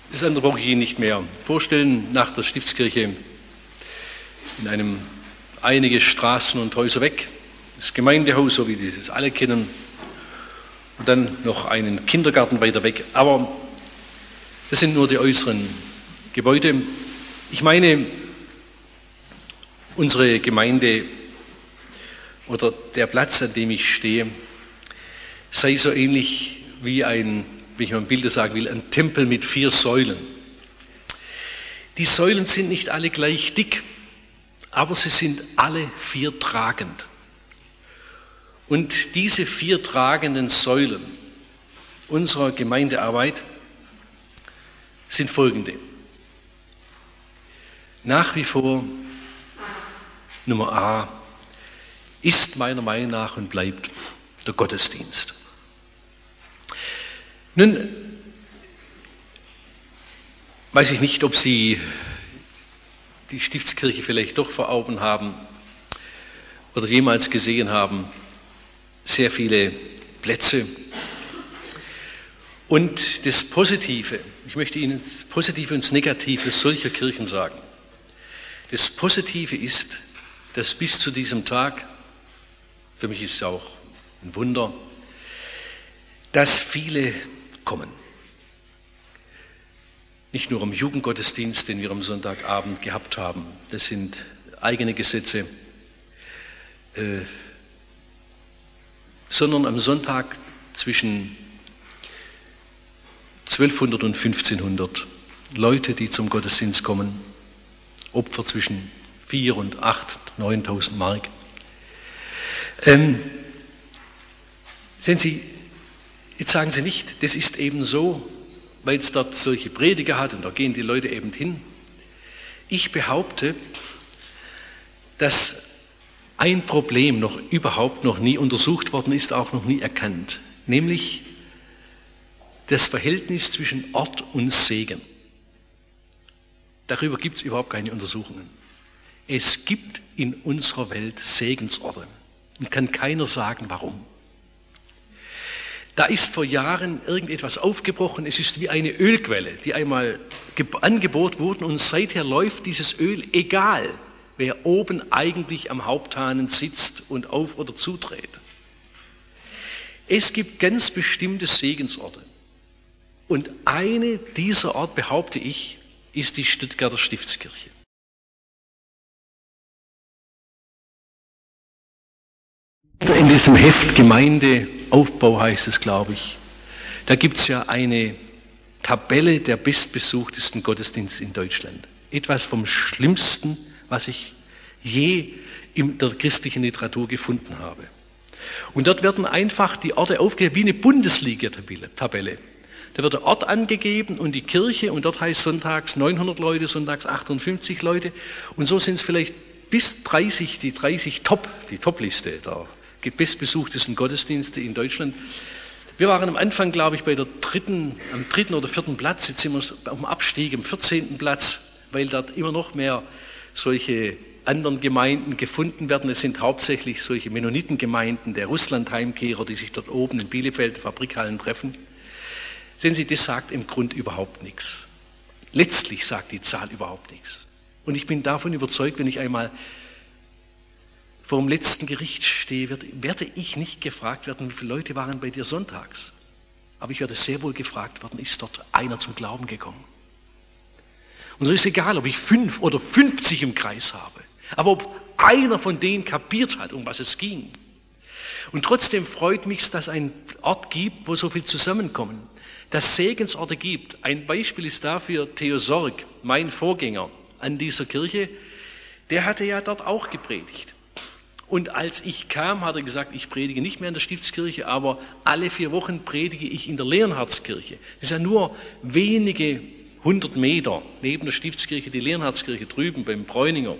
Das andere brauche ich Ihnen nicht mehr vorstellen. Nach der Stiftskirche in einem einige Straßen und Häuser weg, das Gemeindehaus, so wie Sie es alle kennen, und dann noch einen Kindergarten weiter weg. Aber das sind nur die äußeren Gebäude. Ich meine, unsere Gemeinde oder der Platz, an dem ich stehe, sei so ähnlich wie ein, wenn ich mal Bilder sagen will, ein Tempel mit 4 Säulen. Die Säulen sind nicht alle gleich dick, aber sie sind alle 4 tragend. Und diese 4 tragenden Säulen unserer Gemeindearbeit sind folgende. Nach wie vor Nummer A ist meiner Meinung nach und bleibt der Gottesdienst. Nun weiß ich nicht, ob Sie die Stiftskirche vielleicht doch vor Augen haben oder jemals gesehen haben. Sehr viele Plätze. Und das Positive, ich möchte Ihnen das Positive und das Negative solcher Kirchen sagen. Das Positive ist, dass bis zu diesem Tag, für mich ist es auch ein Wunder, dass viele kommen. Nicht nur am Jugendgottesdienst, den wir am Sonntagabend gehabt haben, das sind eigene Gesetze, sondern am Sonntag zwischen 1200 und 1500 Leute, die zum Gottesdienst kommen, Opfer zwischen 4.000 und 8.000, 9.000 Mark. Sehen Sie, jetzt sagen Sie nicht, das ist eben so, weil es dort solche Prediger hat und da gehen die Leute eben hin. Ich behaupte, dass ein Problem überhaupt noch nie untersucht worden ist, auch noch nie erkannt, nämlich das Verhältnis zwischen Ort und Segen. Darüber gibt es überhaupt keine Untersuchungen. Es gibt in unserer Welt Segensorte und kann keiner sagen, warum. Da ist vor Jahren irgendetwas aufgebrochen, es ist wie eine Ölquelle, die einmal angebohrt wurde und seither läuft dieses Öl, egal wer oben eigentlich am Haupthahn sitzt und auf- oder zudreht. Es gibt ganz bestimmte Segensorte. Und eine dieser Orte, behaupte ich, ist die Stuttgarter Stiftskirche. In diesem Heft Gemeindeaufbau heißt es, glaube ich, da gibt es ja eine Tabelle der bestbesuchtesten Gottesdienste in Deutschland. Etwas vom Schlimmsten, was ich je in der christlichen Literatur gefunden habe. Und dort werden einfach die Orte aufgegeben, wie eine Bundesliga-Tabelle. Da wird der Ort angegeben und die Kirche und dort heißt sonntags 900 Leute, sonntags 58 Leute und so sind es vielleicht bis 30, die 30 die Top-Liste der bestbesuchtesten Gottesdienste in Deutschland. Wir waren am Anfang, glaube ich, am 3. oder 4. Platz, jetzt sind wir auf dem Abstieg, am 14. Platz, weil dort immer noch mehr solche anderen Gemeinden gefunden werden. Es sind hauptsächlich solche Mennonitengemeinden der Russlandheimkehrer, die sich dort oben in Bielefeld, Fabrikhallen treffen. Sehen Sie, das sagt im Grund überhaupt nichts. Letztlich sagt die Zahl überhaupt nichts. Und ich bin davon überzeugt, wenn ich einmal vor dem letzten Gericht stehe, werde ich nicht gefragt werden, wie viele Leute waren bei dir sonntags. Aber ich werde sehr wohl gefragt werden, ist dort einer zum Glauben gekommen? Und so ist es egal, ob ich 5 oder 50 im Kreis habe. Aber ob einer von denen kapiert hat, um was es ging. Und trotzdem freut mich, dass es einen Ort gibt, wo so viel zusammenkommen. Dass es Segensorte gibt. Ein Beispiel ist dafür Theo Sorg, mein Vorgänger an dieser Kirche. Der hatte ja dort auch gepredigt. Und als ich kam, hat er gesagt, ich predige nicht mehr in der Stiftskirche, aber alle 4 Wochen predige ich in der Leonhardskirche. Das ist ja nur wenige 100 Meter neben der Stiftskirche, die Leonhardskirche drüben beim Bräuninger.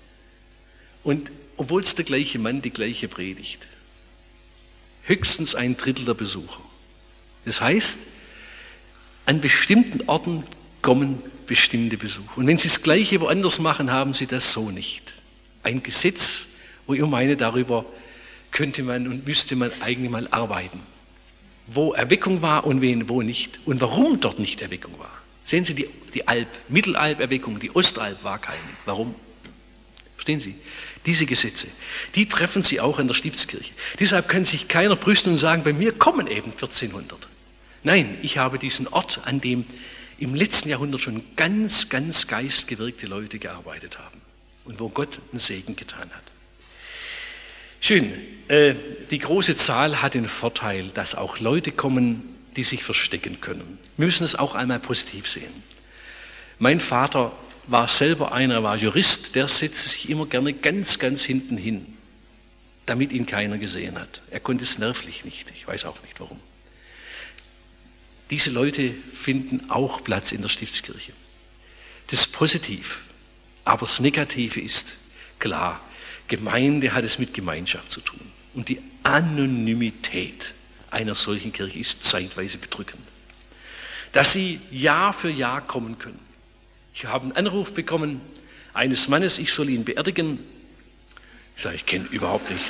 Und obwohl es der gleiche Mann die gleiche predigt, höchstens 1/3 der Besucher. Das heißt, an bestimmten Orten kommen bestimmte Besucher. Und wenn Sie das Gleiche woanders machen, haben Sie das so nicht. Ein Gesetz, wo ich meine, darüber könnte man und müsste man eigentlich mal arbeiten. Wo Erweckung war und wo nicht. Und warum dort nicht Erweckung war. Sehen Sie, die Mittelalp-Erweckung, die Ostalb war keine. Warum? Verstehen Sie? Diese Gesetze, die treffen Sie auch in der Stiftskirche. Deshalb kann sich keiner brüsten und sagen, bei mir kommen eben 1400. Nein, ich habe diesen Ort, an dem im letzten Jahrhundert schon ganz, ganz geistgewirkte Leute gearbeitet haben und wo Gott einen Segen getan hat. Schön, die große Zahl hat den Vorteil, dass auch Leute kommen, die sich verstecken können. Wir müssen es auch einmal positiv sehen. Mein Vater war selber einer, war Jurist, der setzte sich immer gerne ganz, ganz hinten hin, damit ihn keiner gesehen hat. Er konnte es nervlich nicht, ich weiß auch nicht warum. Diese Leute finden auch Platz in der Stiftskirche. Das ist positiv, aber das Negative ist klar, Gemeinde hat es mit Gemeinschaft zu tun. Und die Anonymität einer solchen Kirche ist zeitweise bedrückend. Dass sie Jahr für Jahr kommen können. Ich habe einen Anruf bekommen eines Mannes, ich soll ihn beerdigen. Ich sage, ich kenne ihn überhaupt nicht.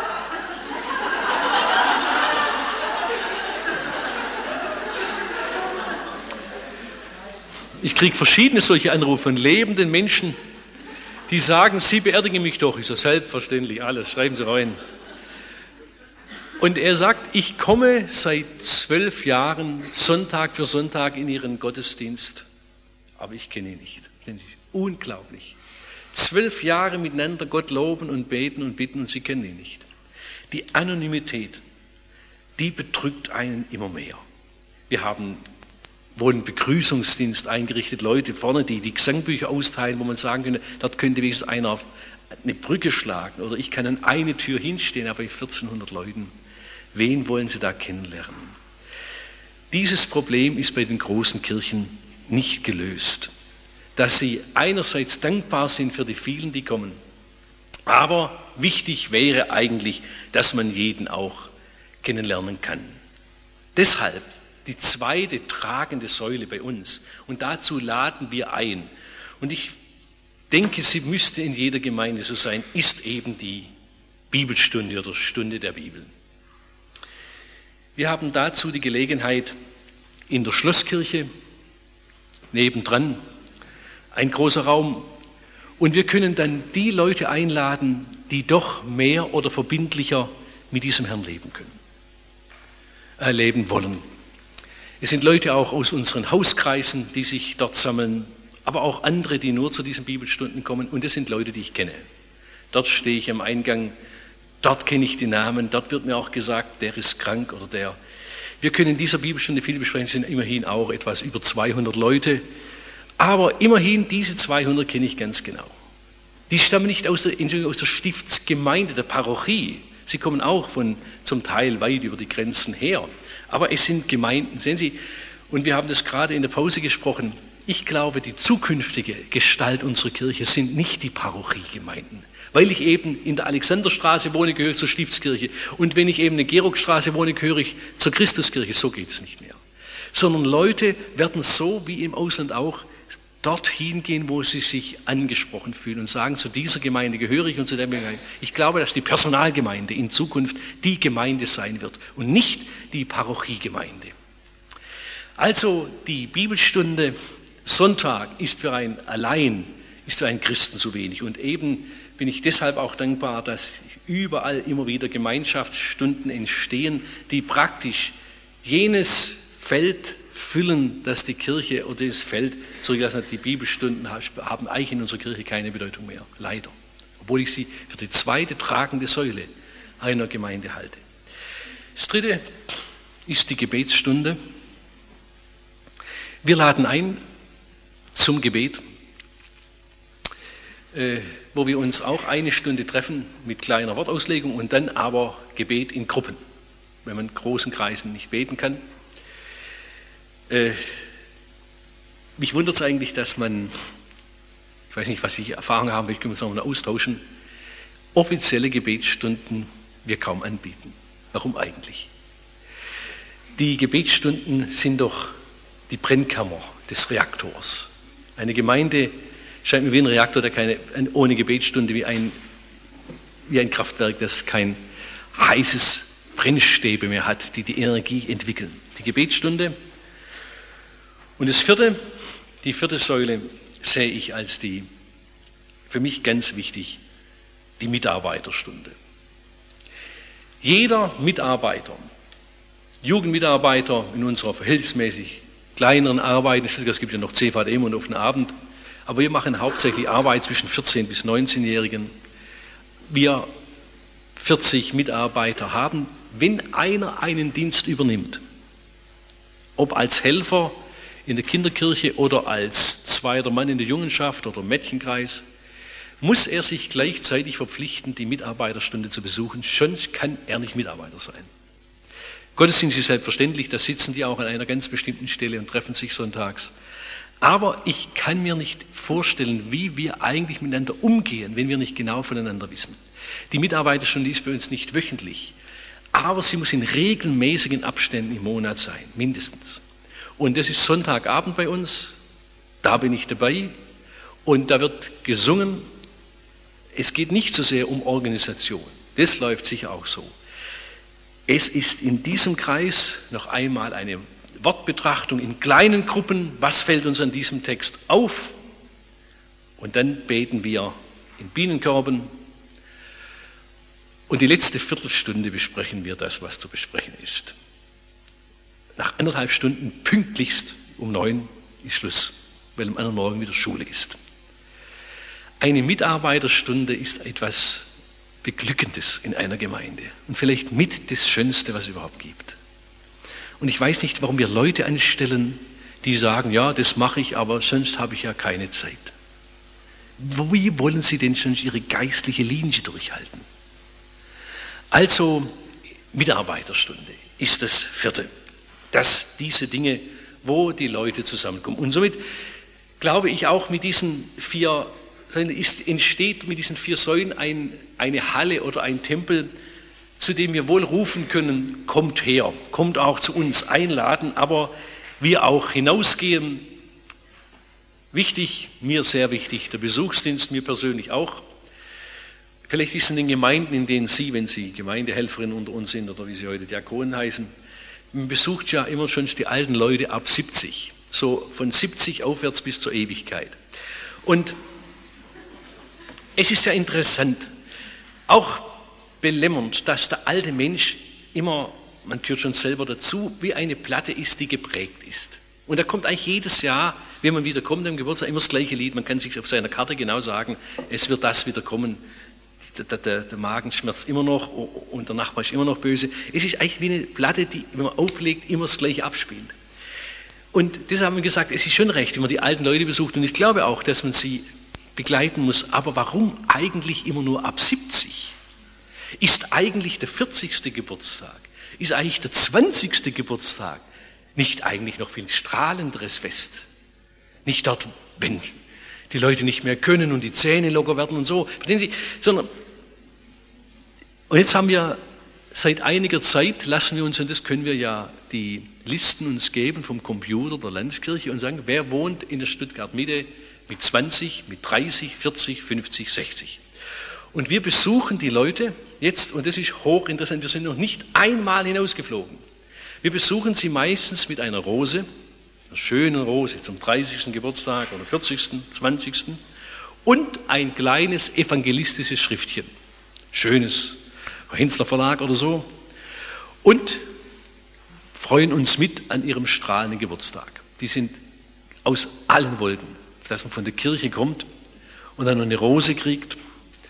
Ich kriege verschiedene solche Anrufe von lebenden Menschen, die sagen, Sie beerdigen mich doch. Ich sage, selbstverständlich, alles, schreiben Sie rein. Und er sagt, ich komme seit 12 Jahren Sonntag für Sonntag in Ihren Gottesdienst, aber ich kenne ihn nicht. Unglaublich. 12 Jahre miteinander Gott loben und beten und bitten und Sie kennen ihn nicht. Die Anonymität, die bedrückt einen immer mehr. Wir haben wohl einen Begrüßungsdienst eingerichtet, Leute vorne, die Gesangbücher austeilen, wo man sagen könnte, dort könnte wenigstens einer eine Brücke schlagen oder ich kann an eine Tür hinstehen, aber bei 1400 Leuten. Wen wollen Sie da kennenlernen? Dieses Problem ist bei den großen Kirchen nicht gelöst, dass sie einerseits dankbar sind für die vielen, die kommen, aber wichtig wäre eigentlich, dass man jeden auch kennenlernen kann. Deshalb die zweite tragende Säule bei uns und dazu laden wir ein und ich denke, sie müsste in jeder Gemeinde so sein, ist eben die Bibelstunde oder Stunde der Bibel. Wir haben dazu die Gelegenheit in der Schlosskirche, nebendran ein großer Raum und wir können dann die Leute einladen, die doch mehr oder verbindlicher mit diesem Herrn leben können, leben wollen. Es sind Leute auch aus unseren Hauskreisen, die sich dort sammeln, aber auch andere, die nur zu diesen Bibelstunden kommen und es sind Leute, die ich kenne. Dort stehe ich am Eingang, dort kenne ich die Namen, dort wird mir auch gesagt, der ist krank oder der. Wir können in dieser Bibelstunde viel besprechen, es sind immerhin auch etwas über 200 Leute, aber immerhin diese 200 kenne ich ganz genau. Die stammen nicht aus der Stiftsgemeinde, der Parochie, sie kommen auch von zum Teil weit über die Grenzen her, aber es sind Gemeinden, sehen Sie, und wir haben das gerade in der Pause gesprochen, ich glaube, die zukünftige Gestalt unserer Kirche sind nicht die Parochiegemeinden. Weil ich eben in der Alexanderstraße wohne, gehöre ich zur Stiftskirche. Und wenn ich eben in der Georgstraße wohne, gehöre ich zur Christuskirche. So geht es nicht mehr. Sondern Leute werden so wie im Ausland auch dorthin gehen, wo sie sich angesprochen fühlen und sagen, zu dieser Gemeinde gehöre ich und zu der Gemeinde. Ich glaube, dass die Personalgemeinde in Zukunft die Gemeinde sein wird und nicht die Parochiegemeinde. Also die Bibelstunde Sonntag ist für einen Christen zu wenig. Und eben bin ich deshalb auch dankbar, dass überall immer wieder Gemeinschaftsstunden entstehen, die praktisch jenes Feld füllen, das die Kirche oder das Feld zurückgelassen hat. Die Bibelstunden haben eigentlich in unserer Kirche keine Bedeutung mehr, leider. Obwohl ich sie für die zweite tragende Säule einer Gemeinde halte. Das dritte ist die Gebetsstunde. Wir laden ein zum Gebet, wo wir uns auch eine Stunde treffen mit kleiner Wortauslegung und dann aber Gebet in Gruppen, wenn man in großen Kreisen nicht beten kann. Mich wundert es eigentlich, dass man, ich weiß nicht, was Sie Erfahrung haben, ich kann es auch mal austauschen, offizielle Gebetsstunden wir kaum anbieten. Warum eigentlich? Die Gebetsstunden sind doch die Brennkammer des Reaktors. Eine Gemeinde scheint mir wie ein Reaktor, der ohne Gebetsstunde wie ein Kraftwerk, das kein heißes Brennstäbe mehr hat, die die Energie entwickeln. Die Gebetsstunde Und die vierte Säule sehe ich als für mich ganz wichtig, die Mitarbeiterstunde. Jeder Mitarbeiter, Jugendmitarbeiter in unserer verhältnismäßig kleineren Arbeit, in Stuttgart gibt es ja noch CVM und offenen Abend, aber wir machen hauptsächlich Arbeit zwischen 14- bis 19-Jährigen. Wir 40 Mitarbeiter haben, wenn einer einen Dienst übernimmt, ob als Helfer in der Kinderkirche oder als zweiter Mann in der Jungenschaft oder Mädchenkreis, muss er sich gleichzeitig verpflichten, die Mitarbeiterstunde zu besuchen, sonst kann er nicht Mitarbeiter sein. Gottesdienst ist selbstverständlich, da sitzen die auch an einer ganz bestimmten Stelle und treffen sich sonntags. Aber ich kann mir nicht vorstellen, wie wir eigentlich miteinander umgehen, wenn wir nicht genau voneinander wissen. Die Mitarbeiterstunde ist bei uns nicht wöchentlich, aber sie muss in regelmäßigen Abständen im Monat sein, mindestens. Und das ist Sonntagabend bei uns, da bin ich dabei und da wird gesungen. Es geht nicht so sehr um Organisation, das läuft sicher auch so. Es ist in diesem Kreis noch einmal eine Wortbetrachtung in kleinen Gruppen, was fällt uns an diesem Text auf? Und dann beten wir in Bienenkörben und die letzte Viertelstunde besprechen wir das, was zu besprechen ist. Nach 1,5 Stunden pünktlichst um 9 ist Schluss, weil am anderen Morgen wieder Schule ist. Eine Mitarbeiterstunde ist etwas Beglückendes in einer Gemeinde und vielleicht mit das Schönste, was es überhaupt gibt. Und ich weiß nicht, warum wir Leute anstellen, die sagen, ja, das mache ich, aber sonst habe ich ja keine Zeit. Wie wollen sie denn sonst ihre geistliche Linie durchhalten? Also Mitarbeiterstunde ist das vierte, dass diese Dinge, wo die Leute zusammenkommen. Und somit glaube ich auch mit diesen entsteht mit diesen 4 Säulen eine Halle oder ein Tempel, zu dem wir wohl rufen können, kommt her, kommt auch zu uns, einladen, aber wir auch hinausgehen. Wichtig, mir sehr wichtig, der Besuchsdienst, mir persönlich auch. Vielleicht ist es in den Gemeinden, in denen Sie, wenn Sie Gemeindehelferin unter uns sind oder wie Sie heute Diakonen heißen, man besucht ja immer schon die alten Leute ab 70, so von 70 aufwärts bis zur Ewigkeit. Und es ist ja interessant, auch belämmernd, dass der alte Mensch immer, man gehört schon selber dazu, wie eine Platte ist, die geprägt ist. Und da kommt eigentlich jedes Jahr, wenn man wieder kommt am Geburtstag, immer das gleiche Lied. Man kann sich auf seiner Karte genau sagen, es wird das wieder kommen. Der Magen schmerzt immer noch und der Nachbar ist immer noch böse. Es ist eigentlich wie eine Platte, die, wenn man auflegt, immer das Gleiche abspielt. Und deshalb haben wir gesagt, es ist schon recht, wenn man die alten Leute besucht. Und ich glaube auch, dass man sie begleiten muss. Aber warum eigentlich immer nur ab 70? Ist eigentlich der 40. Geburtstag, ist eigentlich der 20. Geburtstag nicht eigentlich noch viel strahlenderes Fest? Nicht dort, wenn die Leute nicht mehr können und die Zähne locker werden und so, verstehen Sie? Sondern, und jetzt haben wir seit einiger Zeit, lassen wir uns, und das können wir ja die Listen uns geben vom Computer der Landeskirche und sagen, wer wohnt in der Stuttgart-Mitte mit 20, mit 30, 40, 50, 60. Und wir besuchen die Leute jetzt, und das ist hochinteressant, wir sind noch nicht einmal hinausgeflogen. Wir besuchen sie meistens mit einer Rose, einer schönen Rose zum 30. Geburtstag oder 40., 20. und ein kleines evangelistisches Schriftchen. Schönes, Hensler Verlag oder so. Und freuen uns mit an ihrem strahlenden Geburtstag. Die sind aus allen Wolken, dass man von der Kirche kommt und dann noch eine Rose kriegt.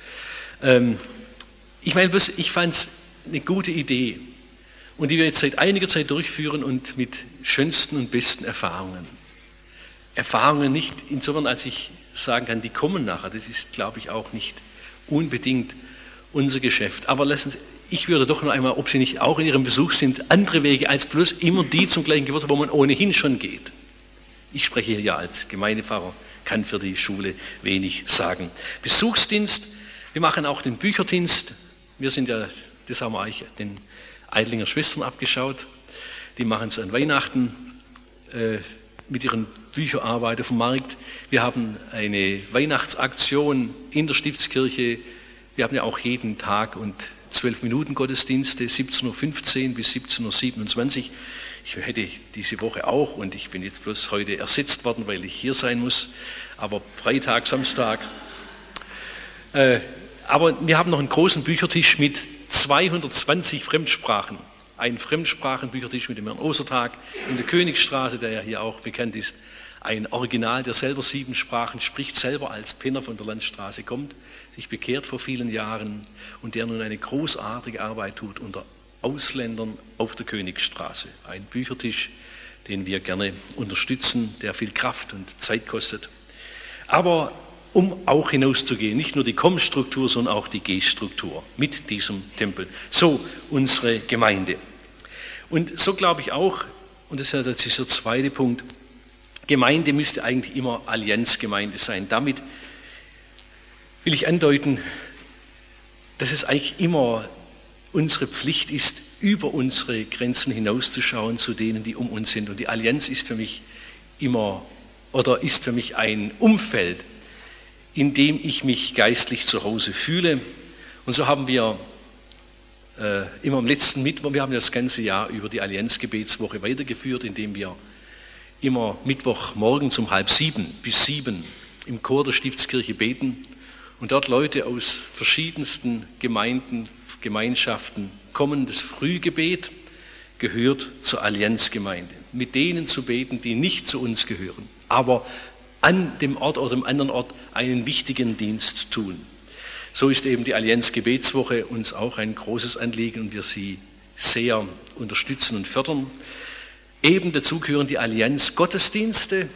Ich meine, ich fand es eine gute Idee und die wir jetzt seit einiger Zeit durchführen und mit schönsten und besten Erfahrungen. Erfahrungen nicht insofern, als ich sagen kann, die kommen nachher. Das ist, glaube ich, auch nicht unbedingt unser Geschäft. Aber ich würde doch noch einmal, ob Sie nicht auch in Ihrem Besuch sind, andere Wege als bloß immer die zum gleichen Geburtstag, wo man ohnehin schon geht. Ich spreche hier ja als Gemeindepfarrer, kann für die Schule wenig sagen. Besuchsdienst, wir machen auch den Bücherdienst. Wir sind ja, das haben wir eigentlich den Eidlinger Schwestern abgeschaut. Die machen es an Weihnachten mit ihren Bücherarbeit auf dem Markt. Wir haben eine Weihnachtsaktion in der Stiftskirche. Wir haben ja auch jeden Tag und 12 Minuten Gottesdienste, 17:15 bis 17:27. Ich hätte diese Woche auch, und ich bin jetzt bloß heute ersetzt worden, weil ich hier sein muss, aber Freitag, Samstag. Aber wir haben noch einen großen Büchertisch mit 220 Fremdsprachen. Ein Fremdsprachenbüchertisch mit dem Herrn Ostertag in der Königstraße, der ja hier auch bekannt ist. Ein Original, der selber 7 Sprachen spricht, selber als Penner von der Landstraße kommt, sich bekehrt vor vielen Jahren und der nun eine großartige Arbeit tut unter Ausländern auf der Königstraße. Ein Büchertisch, den wir gerne unterstützen, der viel Kraft und Zeit kostet. Aber um auch hinauszugehen, nicht nur die Komm-Struktur, sondern auch die Geh-Struktur mit diesem Tempel. So unsere Gemeinde. Und so glaube ich auch, und das ist der zweite Punkt, Gemeinde müsste eigentlich immer Allianzgemeinde sein. Damit will ich andeuten, dass es eigentlich immer unsere Pflicht ist, über unsere Grenzen hinauszuschauen zu denen, die um uns sind. Und die Allianz ist für mich ein Umfeld, in dem ich mich geistlich zu Hause fühle. Und so haben wir immer am letzten Mittwoch, wir haben das ganze Jahr über die Allianzgebetswoche weitergeführt, indem wir immer Mittwochmorgens um 6:30 bis 7 im Chor der Stiftskirche beten und dort Leute aus verschiedensten Gemeinden, Gemeinschaften kommen. Das Frühgebet gehört zur Allianzgemeinde. Mit denen zu beten, die nicht zu uns gehören, aber an dem Ort oder dem anderen Ort einen wichtigen Dienst tun. So ist eben die Allianzgebetswoche uns auch ein großes Anliegen und wir sie sehr unterstützen und fördern. Eben dazu gehören die Allianzgottesdienste,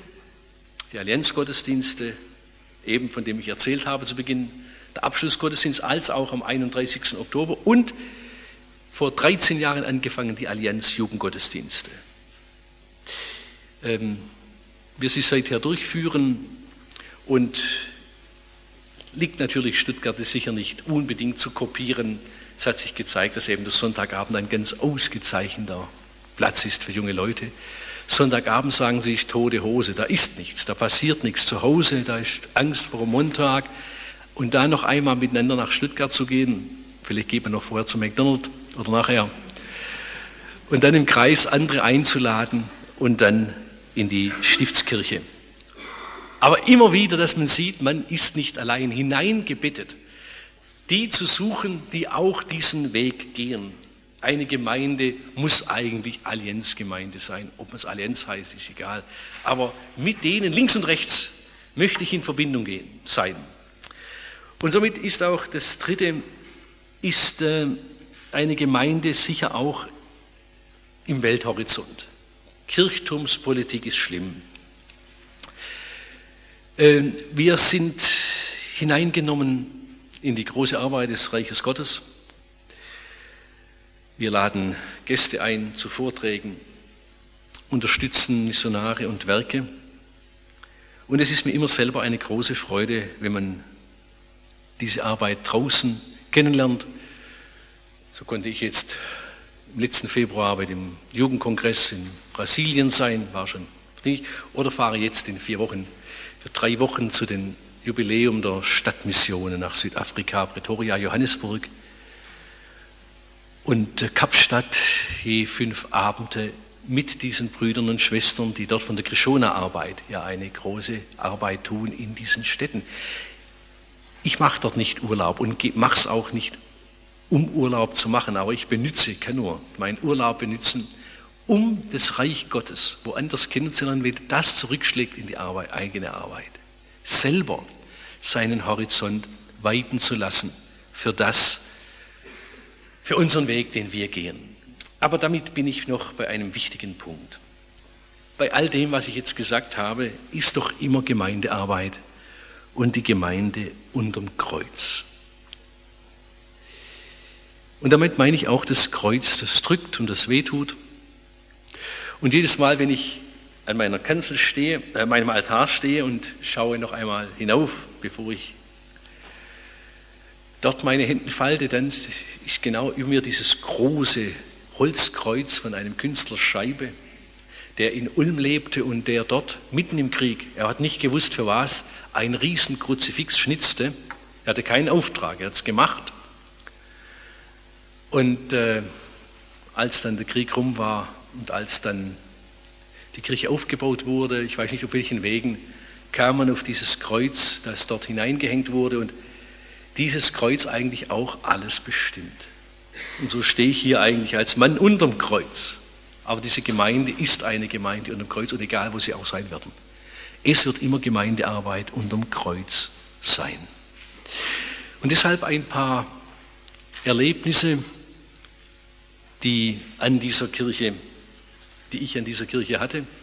eben von dem ich erzählt habe zu Beginn, der Abschlussgottesdienst, als auch am 31. Oktober und vor 13 Jahren angefangen die Allianz-Jugendgottesdienste. Wir sie seither durchführen und liegt natürlich Stuttgart ist sicher nicht unbedingt zu kopieren. Es hat sich gezeigt, dass eben der Sonntagabend ein ganz ausgezeichneter Platz ist für junge Leute. Sonntagabend sagen sie, tote Hose, da ist nichts, da passiert nichts zu Hause, da ist Angst vor dem Montag. Und da noch einmal miteinander nach Stuttgart zu gehen, vielleicht geht man noch vorher zum McDonald's oder nachher, und dann im Kreis andere einzuladen und dann in die Stiftskirche. Aber immer wieder, dass man sieht, man ist nicht allein, hineingebettet, die zu suchen, die auch diesen Weg gehen. Eine Gemeinde muss eigentlich Allianzgemeinde sein. Ob es Allianz heißt, ist egal. Aber mit denen links und rechts möchte ich in Verbindung sein. Und somit ist auch das Dritte, ist eine Gemeinde sicher auch im Welthorizont. Kirchturmspolitik ist schlimm. Wir sind hineingenommen in die große Arbeit des Reiches Gottes. Wir laden Gäste ein zu Vorträgen, unterstützen Missionare und Werke. Und es ist mir immer selber eine große Freude, wenn man diese Arbeit draußen kennenlernt. So konnte ich jetzt im letzten Februar bei dem Jugendkongress in Brasilien sein, war schon nicht, oder fahre jetzt in 4 Wochen, für 3 Wochen zu den Jubiläum der Stadtmissionen nach Südafrika, Pretoria, Johannesburg und Kapstadt, je 5 Abende mit diesen Brüdern und Schwestern, die dort von der Krishona-Arbeit ja eine große Arbeit tun in diesen Städten. Ich mache dort nicht Urlaub und mache es auch nicht, um Urlaub zu machen, aber ich kann nur meinen Urlaub benutzen, um das Reich Gottes woanders kennenzulernen, wenn das zurückschlägt in die eigene Arbeit. Selber seinen Horizont weiten zu lassen für unseren Weg, den wir gehen. Aber damit bin ich noch bei einem wichtigen Punkt. Bei all dem, was ich jetzt gesagt habe, ist doch immer Gemeindearbeit und die Gemeinde unterm Kreuz. Und damit meine ich auch das Kreuz, das drückt und das wehtut. Und jedes Mal, wenn ich an meiner Kanzel stehe, meinem Altar stehe und schaue noch einmal hinauf, bevor ich dort meine Hände falte, dann ist genau über mir dieses große Holzkreuz von einem Künstler Scheibe, der in Ulm lebte und der dort mitten im Krieg, er hat nicht gewusst für was, ein riesen Kruzifix schnitzte. Er hatte keinen Auftrag, er hat es gemacht. Und als dann der Krieg rum war, Und als dann die Kirche aufgebaut wurde, ich weiß nicht auf welchen Wegen, kam man auf dieses Kreuz, das dort hineingehängt wurde und dieses Kreuz eigentlich auch alles bestimmt. Und so stehe ich hier eigentlich als Mann unterm Kreuz. Aber diese Gemeinde ist eine Gemeinde unterm Kreuz und egal, wo sie auch sein werden. Es wird immer Gemeindearbeit unterm Kreuz sein. Und deshalb ein paar Erlebnisse, die ich an dieser Kirche hatte.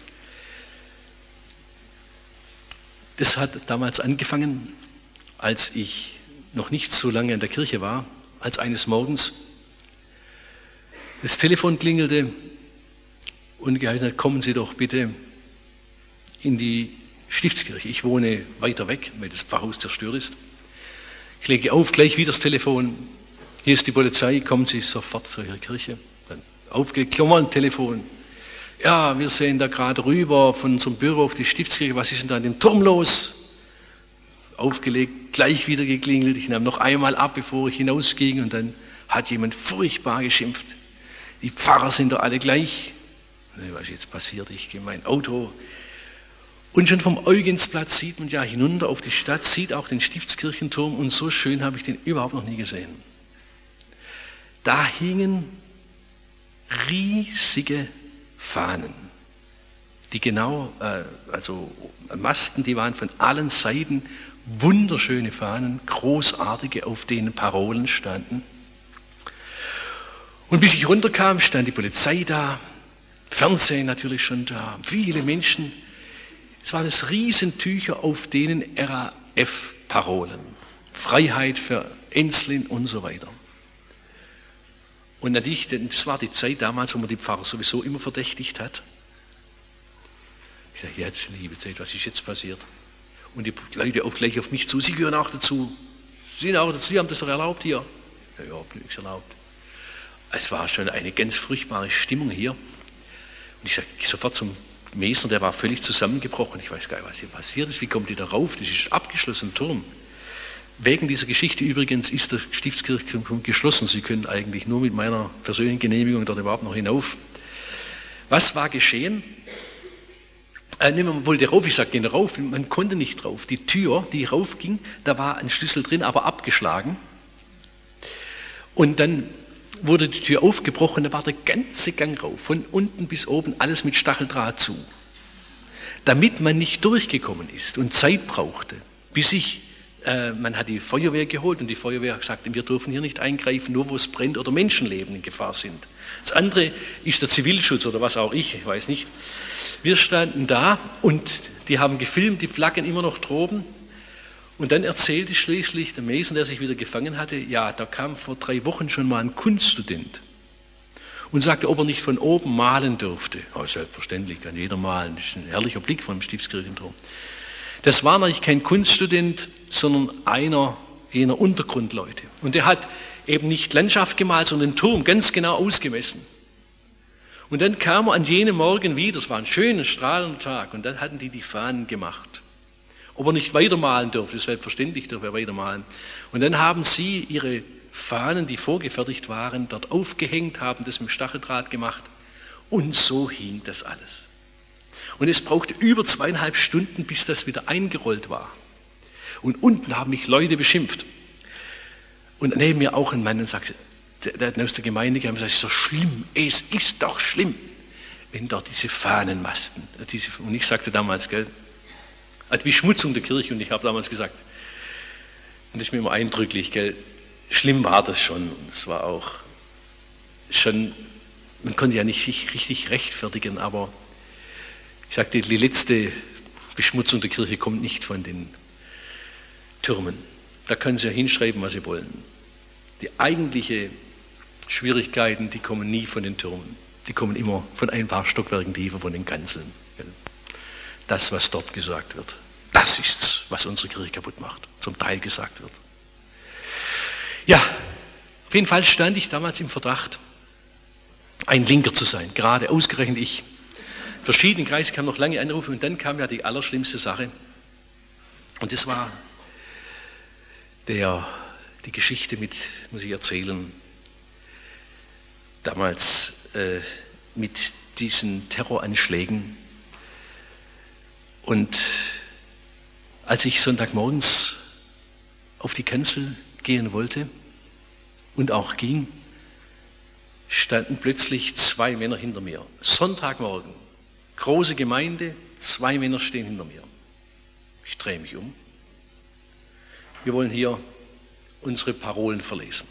Das hat damals angefangen, als ich noch nicht so lange in der Kirche war, als eines Morgens das Telefon klingelte und geheißen hat, kommen Sie doch bitte in die Stiftskirche. Ich wohne weiter weg, weil das Pfarrhaus zerstört ist. Ich lege auf, gleich wieder das Telefon. Hier ist die Polizei, kommen Sie sofort zu Ihrer Kirche. Dann aufgeklammert, Telefon. Ja, wir sehen da gerade rüber von unserem Büro auf die Stiftskirche. Was ist denn da an dem Turm los? Aufgelegt, gleich wieder geklingelt. Ich nahm noch einmal ab, bevor ich hinausging. Und dann hat jemand furchtbar geschimpft. Die Pfarrer sind doch alle gleich. Was ist jetzt passiert? Ich gehe in mein Auto. Und schon vom Eugensplatz sieht man ja hinunter auf die Stadt, sieht auch den Stiftskirchenturm. Und so schön habe ich den überhaupt noch nie gesehen. Da hingen riesige Fahnen, die Masten, die waren von allen Seiten wunderschöne Fahnen, großartige, auf denen Parolen standen. Und bis ich runterkam, stand die Polizei da, Fernsehen natürlich schon da, viele Menschen. Es waren das Riesentücher, auf denen RAF-Parolen, Freiheit für Enslin und so weiter. Und natürlich, das war die Zeit damals, wo man die Pfarrer sowieso immer verdächtigt hat. Ich dachte, jetzt liebe Zeit, was ist jetzt passiert? Und die Leute auch gleich auf mich zu, Sie gehören auch dazu. Sie haben das doch erlaubt hier. Ja, nichts erlaubt. Es war schon eine ganz furchtbare Stimmung hier. Und ich sage sofort zum Mesner, der war völlig zusammengebrochen. Ich weiß gar nicht, was hier passiert ist. Wie kommt die da rauf? Das ist abgeschlossen, Turm. Wegen dieser Geschichte übrigens ist der Stiftskirchenturm geschlossen. Sie können eigentlich nur mit meiner persönlichen Genehmigung dort überhaupt noch hinauf. Was war geschehen? Man wollte rauf, ich sage, gehen rauf, man konnte nicht rauf. Die Tür, die raufging, da war ein Schlüssel drin, aber abgeschlagen. Und dann wurde die Tür aufgebrochen, da war der ganze Gang rauf, von unten bis oben, alles mit Stacheldraht zu. Damit man nicht durchgekommen ist und Zeit brauchte, man hat die Feuerwehr geholt und die Feuerwehr hat gesagt, wir dürfen hier nicht eingreifen, nur wo es brennt oder Menschenleben in Gefahr sind. Das andere ist der Zivilschutz oder was auch ich weiß nicht. Wir standen da und die haben gefilmt, die Flaggen immer noch droben. Und dann erzählte schließlich der Mason, der sich wieder gefangen hatte, ja, da kam vor 3 Wochen schon mal ein Kunststudent und sagte, ob er nicht von oben malen dürfte. Oh, selbstverständlich, kann jeder malen, das ist ein herrlicher Blick vom Stiftskirchenturm. Das war natürlich kein Kunststudent, sondern einer jener Untergrundleute. Und der hat eben nicht Landschaft gemalt, sondern den Turm ganz genau ausgemessen. Und dann kam er an jenem Morgen wieder, es war ein schöner, strahlender Tag, und dann hatten die Fahnen gemacht. Ob er nicht weitermalen dürfte, selbstverständlich dürfte er weitermalen. Und dann haben sie ihre Fahnen, die vorgefertigt waren, dort aufgehängt, haben das mit Stacheldraht gemacht. Und so hing das alles. Und es brauchte über 2,5 Stunden, bis das wieder eingerollt war. Und unten haben mich Leute beschimpft. Und neben mir auch ein Mann und sagte, der hat aus der Gemeinde gesagt, es ist so schlimm, es ist doch schlimm, wenn dort diese Fahnenmasten, und ich sagte damals, gell, die Beschmutzung der Kirche, und ich habe damals gesagt, und das ist mir immer eindrücklich, gell, schlimm war das schon, und es war auch schon, man konnte ja nicht sich richtig rechtfertigen, aber ich sagte, die letzte Beschmutzung der Kirche kommt nicht von den Türmen. Da können Sie ja hinschreiben, was Sie wollen. Die eigentliche Schwierigkeiten, die kommen nie von den Türmen. Die kommen immer von ein paar Stockwerken tiefer, von den Kanzeln. Das, was dort gesagt wird, das ist's, was unsere Kirche kaputt macht, zum Teil gesagt wird. Ja, auf jeden Fall stand ich damals im Verdacht, ein Linker zu sein. Gerade ausgerechnet ich. Verschiedene Kreise kamen noch lange Anrufe und dann kam ja die allerschlimmste Sache. Und das war die Geschichte muss ich erzählen, damals mit diesen Terroranschlägen. Und als ich Sonntagmorgens auf die Kanzel gehen wollte und auch ging, standen plötzlich 2 Männer hinter mir. Sonntagmorgen, große Gemeinde, 2 Männer stehen hinter mir. Ich drehe mich um. Wir wollen hier unsere Parolen verlesen.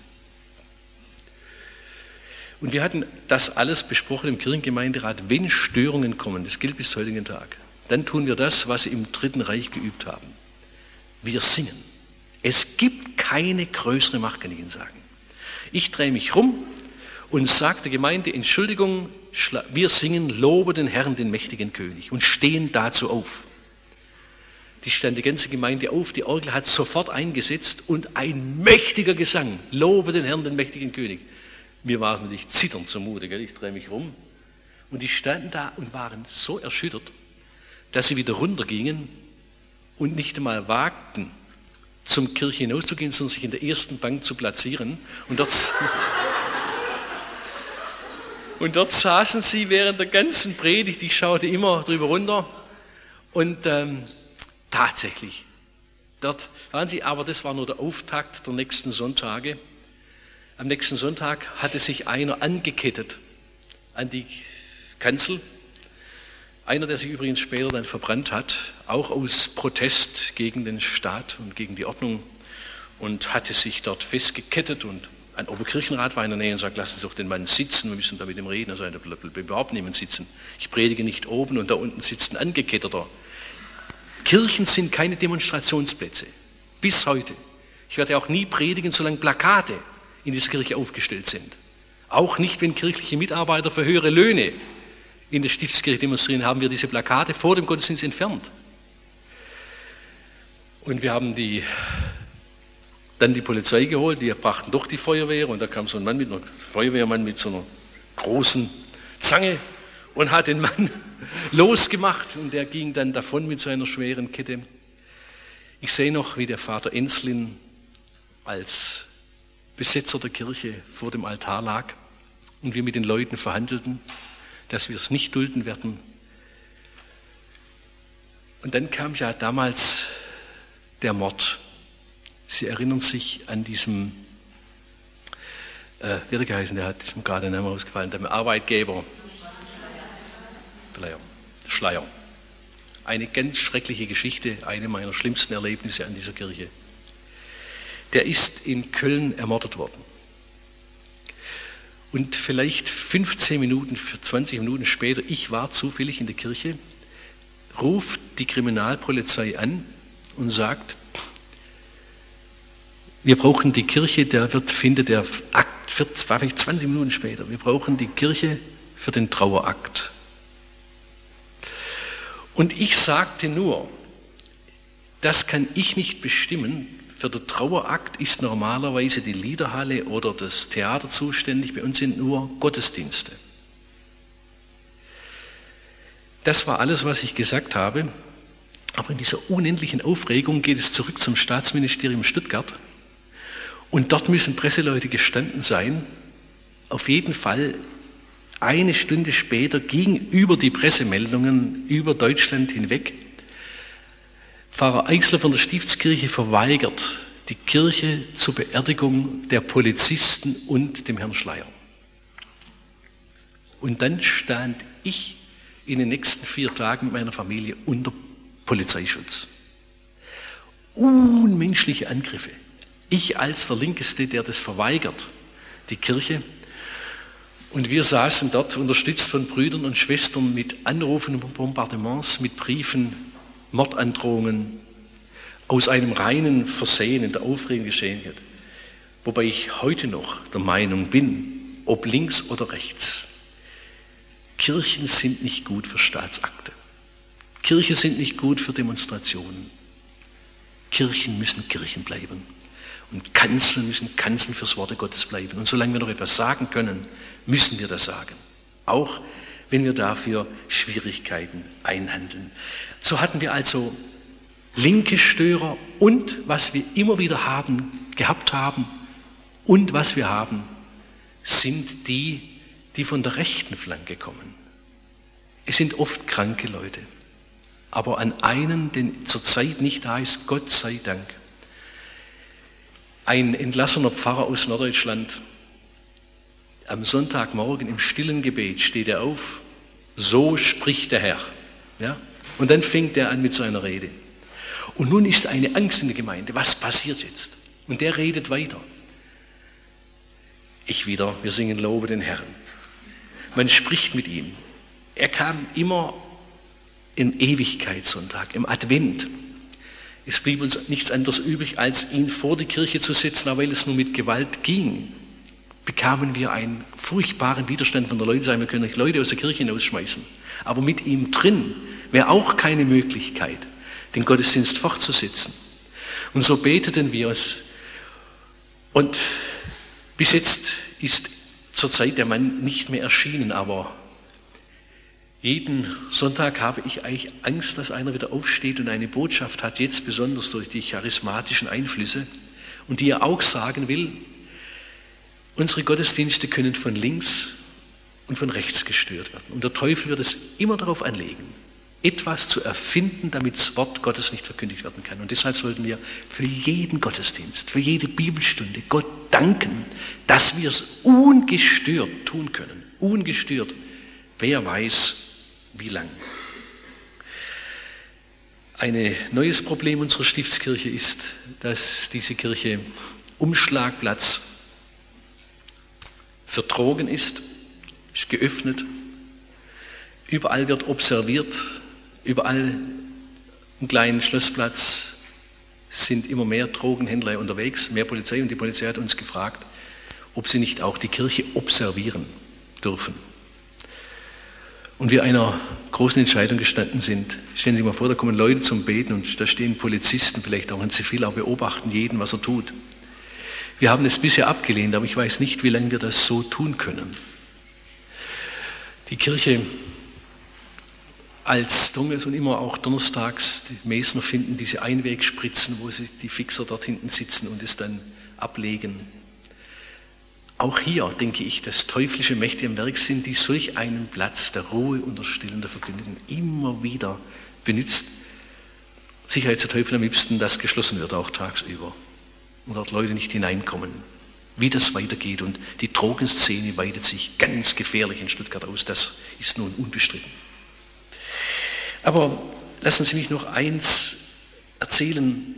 Und wir hatten das alles besprochen im Kirchengemeinderat, wenn Störungen kommen, das gilt bis heutigen Tag, dann tun wir das, was sie im Dritten Reich geübt haben. Wir singen. Es gibt keine größere Macht, kann ich Ihnen sagen. Ich drehe mich rum und sage der Gemeinde, Entschuldigung, wir singen, lobe den Herrn, den mächtigen König, und stehen dazu auf. Die stand die ganze Gemeinde auf, die Orgel hat sofort eingesetzt und ein mächtiger Gesang, lobe den Herrn, den mächtigen König. Mir war es natürlich zitternd zumute, gell? Ich drehe mich rum. Und die standen da und waren so erschüttert, dass sie wieder runtergingen und nicht einmal wagten, zum Kirche hinauszugehen, sondern sich in der ersten Bank zu platzieren. Und dort saßen sie während der ganzen Predigt, ich schaute immer drüber runter und tatsächlich, dort waren sie, aber das war nur der Auftakt der nächsten Sonntage. Am nächsten Sonntag hatte sich einer angekettet an die Kanzel. Einer, der sich übrigens später dann verbrannt hat, auch aus Protest gegen den Staat und gegen die Ordnung, und hatte sich dort festgekettet, und ein Oberkirchenrat war in der Nähe und sagte, lassen Sie doch den Mann sitzen, wir müssen da mit ihm reden. Er sagte, da bleibt überhaupt niemand sitzen. Ich predige nicht oben und da unten sitzt ein Angeketteter. Kirchen sind keine Demonstrationsplätze. Bis heute. Ich werde auch nie predigen, solange Plakate in dieser Kirche aufgestellt sind. Auch nicht, wenn kirchliche Mitarbeiter für höhere Löhne in der Stiftskirche demonstrieren, haben wir diese Plakate vor dem Gottesdienst entfernt. Und wir haben dann die Polizei geholt, die brachten doch die Feuerwehr, und da kam so ein Mann Feuerwehrmann mit so einer großen Zange und hat den Mann losgemacht, und der ging dann davon mit seiner schweren Kette. Ich sehe noch, wie der Vater Enslin als Besetzer der Kirche vor dem Altar lag und wir mit den Leuten verhandelten, dass wir es nicht dulden werden. Und dann kam ja damals der Mord. Sie erinnern sich an diesem, wie hat er geheißen, der hat gerade den Namen ausgefallen, der Arbeitgeber, Schleier. Eine ganz schreckliche Geschichte, eine meiner schlimmsten Erlebnisse an dieser Kirche. Der ist in Köln ermordet worden. Und vielleicht 15 Minuten, 20 Minuten später, ich war zufällig in der Kirche, ruft die Kriminalpolizei an und sagt, wir brauchen die Kirche, findet der Akt, das war vielleicht 20 Minuten später, wir brauchen die Kirche für den Trauerakt. Und ich sagte nur, das kann ich nicht bestimmen. Für den Trauerakt ist normalerweise die Liederhalle oder das Theater zuständig. Bei uns sind nur Gottesdienste. Das war alles, was ich gesagt habe. Aber in dieser unendlichen Aufregung geht es zurück zum Staatsministerium Stuttgart. Und dort müssen Presseleute gestanden sein. Auf jeden Fall eine Stunde später ging über die Pressemeldungen über Deutschland hinweg, Pfarrer Eichsler von der Stiftskirche verweigert die Kirche zur Beerdigung der Polizisten und dem Herrn Schleier. Und dann stand ich in den nächsten 4 Tagen mit meiner Familie unter Polizeischutz. Unmenschliche Angriffe. Ich als der Linkeste, der das verweigert, die Kirche. Und wir saßen dort unterstützt von Brüdern und Schwestern mit Anrufen und Bombardements, mit Briefen, Mordandrohungen, aus einem reinen Versehen in der Aufregung geschehen hat. Wobei ich heute noch der Meinung bin, ob links oder rechts, Kirchen sind nicht gut für Staatsakte. Kirchen sind nicht gut für Demonstrationen. Kirchen müssen Kirchen bleiben. Und Kanzeln müssen Kanzeln fürs Wort Gottes bleiben. Und solange wir noch etwas sagen können, müssen wir das sagen. Auch wenn wir dafür Schwierigkeiten einhandeln. So hatten wir also linke Störer und was wir immer wieder gehabt haben und was wir haben, sind die, die von der rechten Flanke kommen. Es sind oft kranke Leute. Aber an einen, der zurzeit nicht da ist, Gott sei Dank. Ein entlassener Pfarrer aus Norddeutschland, am Sonntagmorgen im stillen Gebet steht er auf, so spricht der Herr. Ja? Und dann fängt er an mit seiner Rede. Und nun ist eine Angst in der Gemeinde. Was passiert jetzt? Und der redet weiter. Wir singen Lobe den Herrn. Man spricht mit ihm. Er kam immer im Ewigkeitssonntag, im Advent. Es blieb uns nichts anderes übrig, als ihn vor die Kirche zu setzen, aber weil es nur mit Gewalt ging, bekamen wir einen furchtbaren Widerstand von der Leute, sagen, wir können nicht Leute aus der Kirche hinausschmeißen. Aber mit ihm drin wäre auch keine Möglichkeit, den Gottesdienst fortzusetzen. Und so beteten wir es. Und bis jetzt ist zurzeit der Mann nicht mehr erschienen, aber jeden Sonntag habe ich eigentlich Angst, dass einer wieder aufsteht und eine Botschaft hat, jetzt besonders durch die charismatischen Einflüsse, und die er auch sagen will, unsere Gottesdienste können von links und von rechts gestört werden. Und der Teufel wird es immer darauf anlegen, etwas zu erfinden, damit das Wort Gottes nicht verkündigt werden kann. Und deshalb sollten wir für jeden Gottesdienst, für jede Bibelstunde Gott danken, dass wir es ungestört tun können. Ungestört. Wer weiß, wie lang. Ein neues Problem unserer Stiftskirche ist, dass diese Kirche Umschlagplatz für Drogen ist geöffnet. Überall wird observiert, überall im kleinen Schlossplatz sind immer mehr Drogenhändler unterwegs, mehr Polizei, und die Polizei hat uns gefragt, ob sie nicht auch die Kirche observieren dürfen. Und wir einer großen Entscheidung gestanden sind. Stellen Sie sich mal vor, da kommen Leute zum Beten und da stehen Polizisten, vielleicht auch ein Ziviler, beobachten jeden, was er tut. Wir haben es bisher abgelehnt, aber ich weiß nicht, wie lange wir das so tun können. Die Kirche als Dongels und immer auch donnerstags, die Mesner finden diese Einwegspritzen, wo sie die Fixer dort hinten sitzen und es dann ablegen. Auch hier denke ich, dass teuflische Mächte am Werk sind, die solch einen Platz der Ruhe und der Stille und der Verkündigung immer wieder benutzt. Sicher hat der Teufel am liebsten, dass geschlossen wird, auch tagsüber, und dort Leute nicht hineinkommen. Wie das weitergeht, und die Drogenszene weitet sich ganz gefährlich in Stuttgart aus, das ist nun unbestritten. Aber lassen Sie mich noch eins erzählen,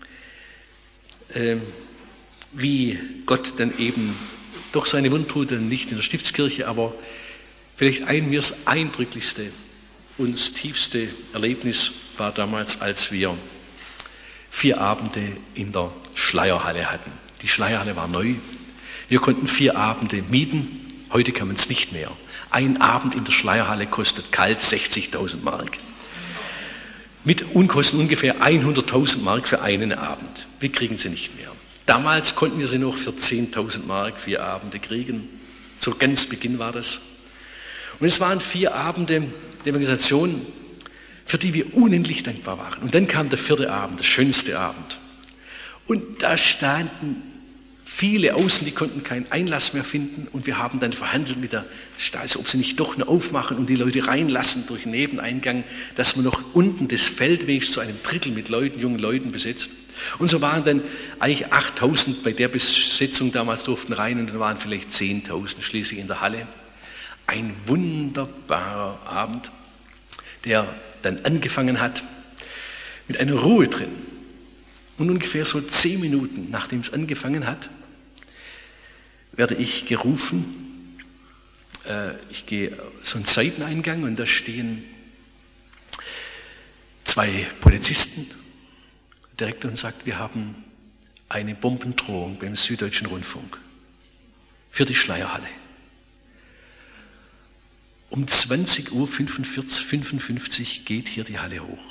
wie Gott dann eben doch seine Wundtute, nicht in der Stiftskirche, aber vielleicht mir das eindrücklichste und das tiefste Erlebnis war damals, als wir 4 Abende in der Schleierhalle hatten. Die Schleierhalle war neu. Wir konnten 4 Abende mieten. Heute kann man es nicht mehr. Ein Abend in der Schleierhalle kostet kalt 60.000 Mark. Mit Unkosten ungefähr 100.000 Mark für einen Abend. Wir kriegen sie nicht mehr. Damals konnten wir sie noch für 10.000 Mark 4 Abende kriegen. Zu ganz Beginn war das. Und es waren 4 Abende der Evangelisation, für die wir unendlich dankbar waren. Und dann kam der 4. Abend, der schönste Abend. Und da standen viele außen, die konnten keinen Einlass mehr finden. Und wir haben dann verhandelt mit der Stasi, ob sie nicht doch nur aufmachen und die Leute reinlassen durch den Nebeneingang, dass man noch unten des Feldwegs zu einem Drittel mit Leuten, jungen Leuten besetzt. Und so waren dann eigentlich 8.000 bei der Besetzung damals durften rein, und dann waren vielleicht 10.000 schließlich in der Halle. Ein wunderbarer Abend, der dann angefangen hat mit einer Ruhe drin. Und ungefähr so 10 Minuten, nachdem es angefangen hat, werde ich gerufen. Ich gehe so einen Seiteneingang, und da stehen 2 Polizisten direkt und sagt, wir haben eine Bombendrohung beim Süddeutschen Rundfunk für die Schleierhalle. Um 20:55 Uhr geht hier die Halle hoch.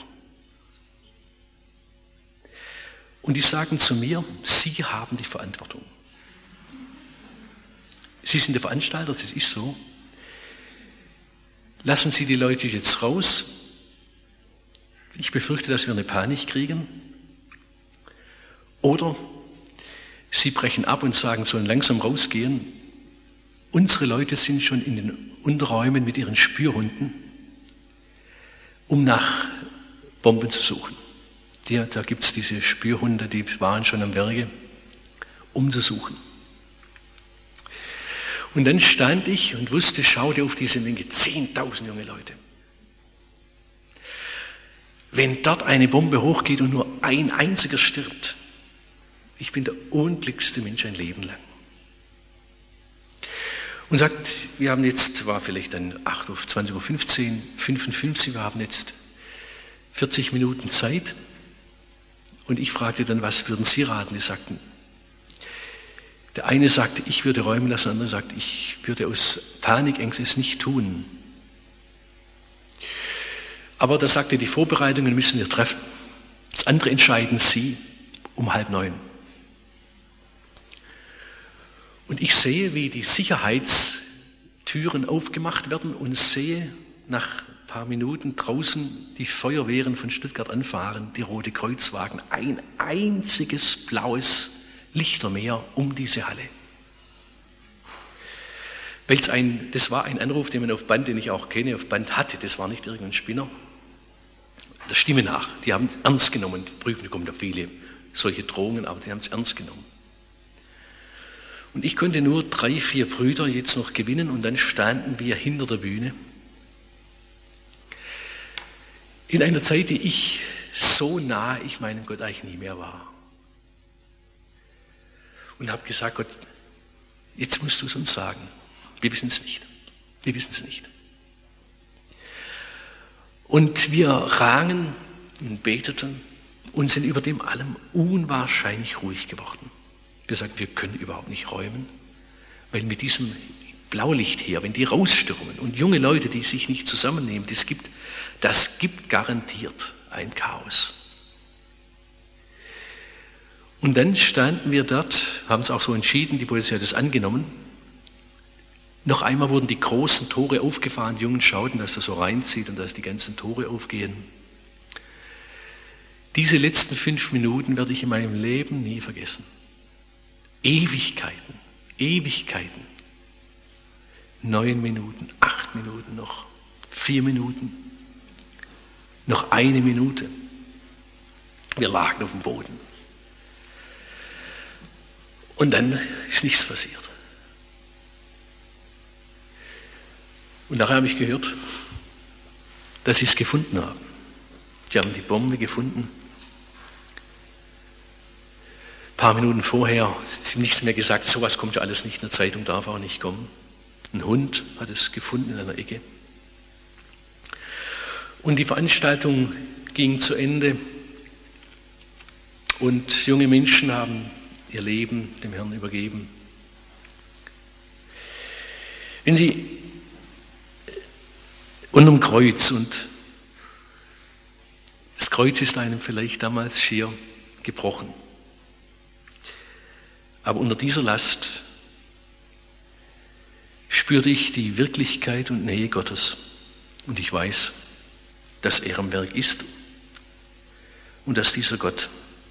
Und die sagen zu mir, Sie haben die Verantwortung. Sie sind der Veranstalter, das ist so. Lassen Sie die Leute jetzt raus. Ich befürchte, dass wir eine Panik kriegen. Oder Sie brechen ab und sagen, sollen langsam rausgehen. Unsere Leute sind schon in den Unterräumen mit ihren Spürhunden um nach Bomben zu suchen. Da gibt es diese Spürhunde, die waren schon am Werke, um zu suchen. Und dann stand ich und schaute auf diese Menge, 10.000 junge Leute. Wenn dort eine Bombe hochgeht und nur ein einziger stirbt, ich bin der unglücklichste Mensch ein Leben lang. Und sagt, wir haben jetzt, war vielleicht dann 20:15 Uhr, 55, wir haben jetzt 40 Minuten Zeit. Und ich fragte dann, was würden Sie raten? Die sagten, der eine sagte, ich würde räumen lassen, der andere sagte, ich würde aus Panikängsten es nicht tun. Aber da sagte, die Vorbereitungen müssen wir treffen. Das andere entscheiden Sie um 8:30. Und ich sehe, wie die Sicherheitstüren aufgemacht werden und sehe nach ein paar Minuten draußen die Feuerwehren von Stuttgart anfahren, die Rote Kreuzwagen, ein einziges blaues Lichtermeer um diese Halle. Das war ein Anruf, den man auf Band, den ich auch kenne, auf Band hatte. Das war nicht irgendein Spinner. Der Stimme nach. Die haben es ernst genommen. Prüfen, da kommen da viele solche Drohungen, aber die haben es ernst genommen. Und ich konnte nur 3, 4 Brüder jetzt noch gewinnen und dann standen wir hinter der Bühne. In einer Zeit, die ich so nah, ich meinem Gott eigentlich nie mehr war. Und habe gesagt, Gott, jetzt musst du es uns sagen. Wir wissen es nicht. Wir wissen es nicht. Und wir rangen und beteten und sind über dem allem unwahrscheinlich ruhig geworden. Wir sagten, wir können überhaupt nicht räumen, weil mit diesem Blaulicht her, wenn die rausstürmen und junge Leute, die sich nicht zusammennehmen, das gibt garantiert ein Chaos. Und dann standen wir dort, haben es auch so entschieden, die Polizei hat es angenommen. Noch einmal wurden die großen Tore aufgefahren, die Jungen schauten, dass das so reinzieht und dass die ganzen Tore aufgehen. Diese letzten 5 Minuten werde ich in meinem Leben nie vergessen. Ewigkeiten, Ewigkeiten. 9 Minuten, 8 Minuten noch, 4 Minuten, noch 1 Minute. Wir lagen auf dem Boden. Und dann ist nichts passiert. Und nachher habe ich gehört, dass sie es gefunden haben. Sie haben die Bombe gefunden. Ein paar Minuten vorher, sie haben nichts mehr gesagt, sowas kommt ja alles nicht in der Zeitung, darf auch nicht kommen. Ein Hund hat es gefunden in einer Ecke. Und die Veranstaltung ging zu Ende und junge Menschen haben ihr Leben dem Herrn übergeben. Wenn Sie unterm Kreuz, und das Kreuz ist einem vielleicht damals schier gebrochen, aber unter dieser Last spürte ich die Wirklichkeit und Nähe Gottes und ich weiß, dass er am Werk ist und dass dieser Gott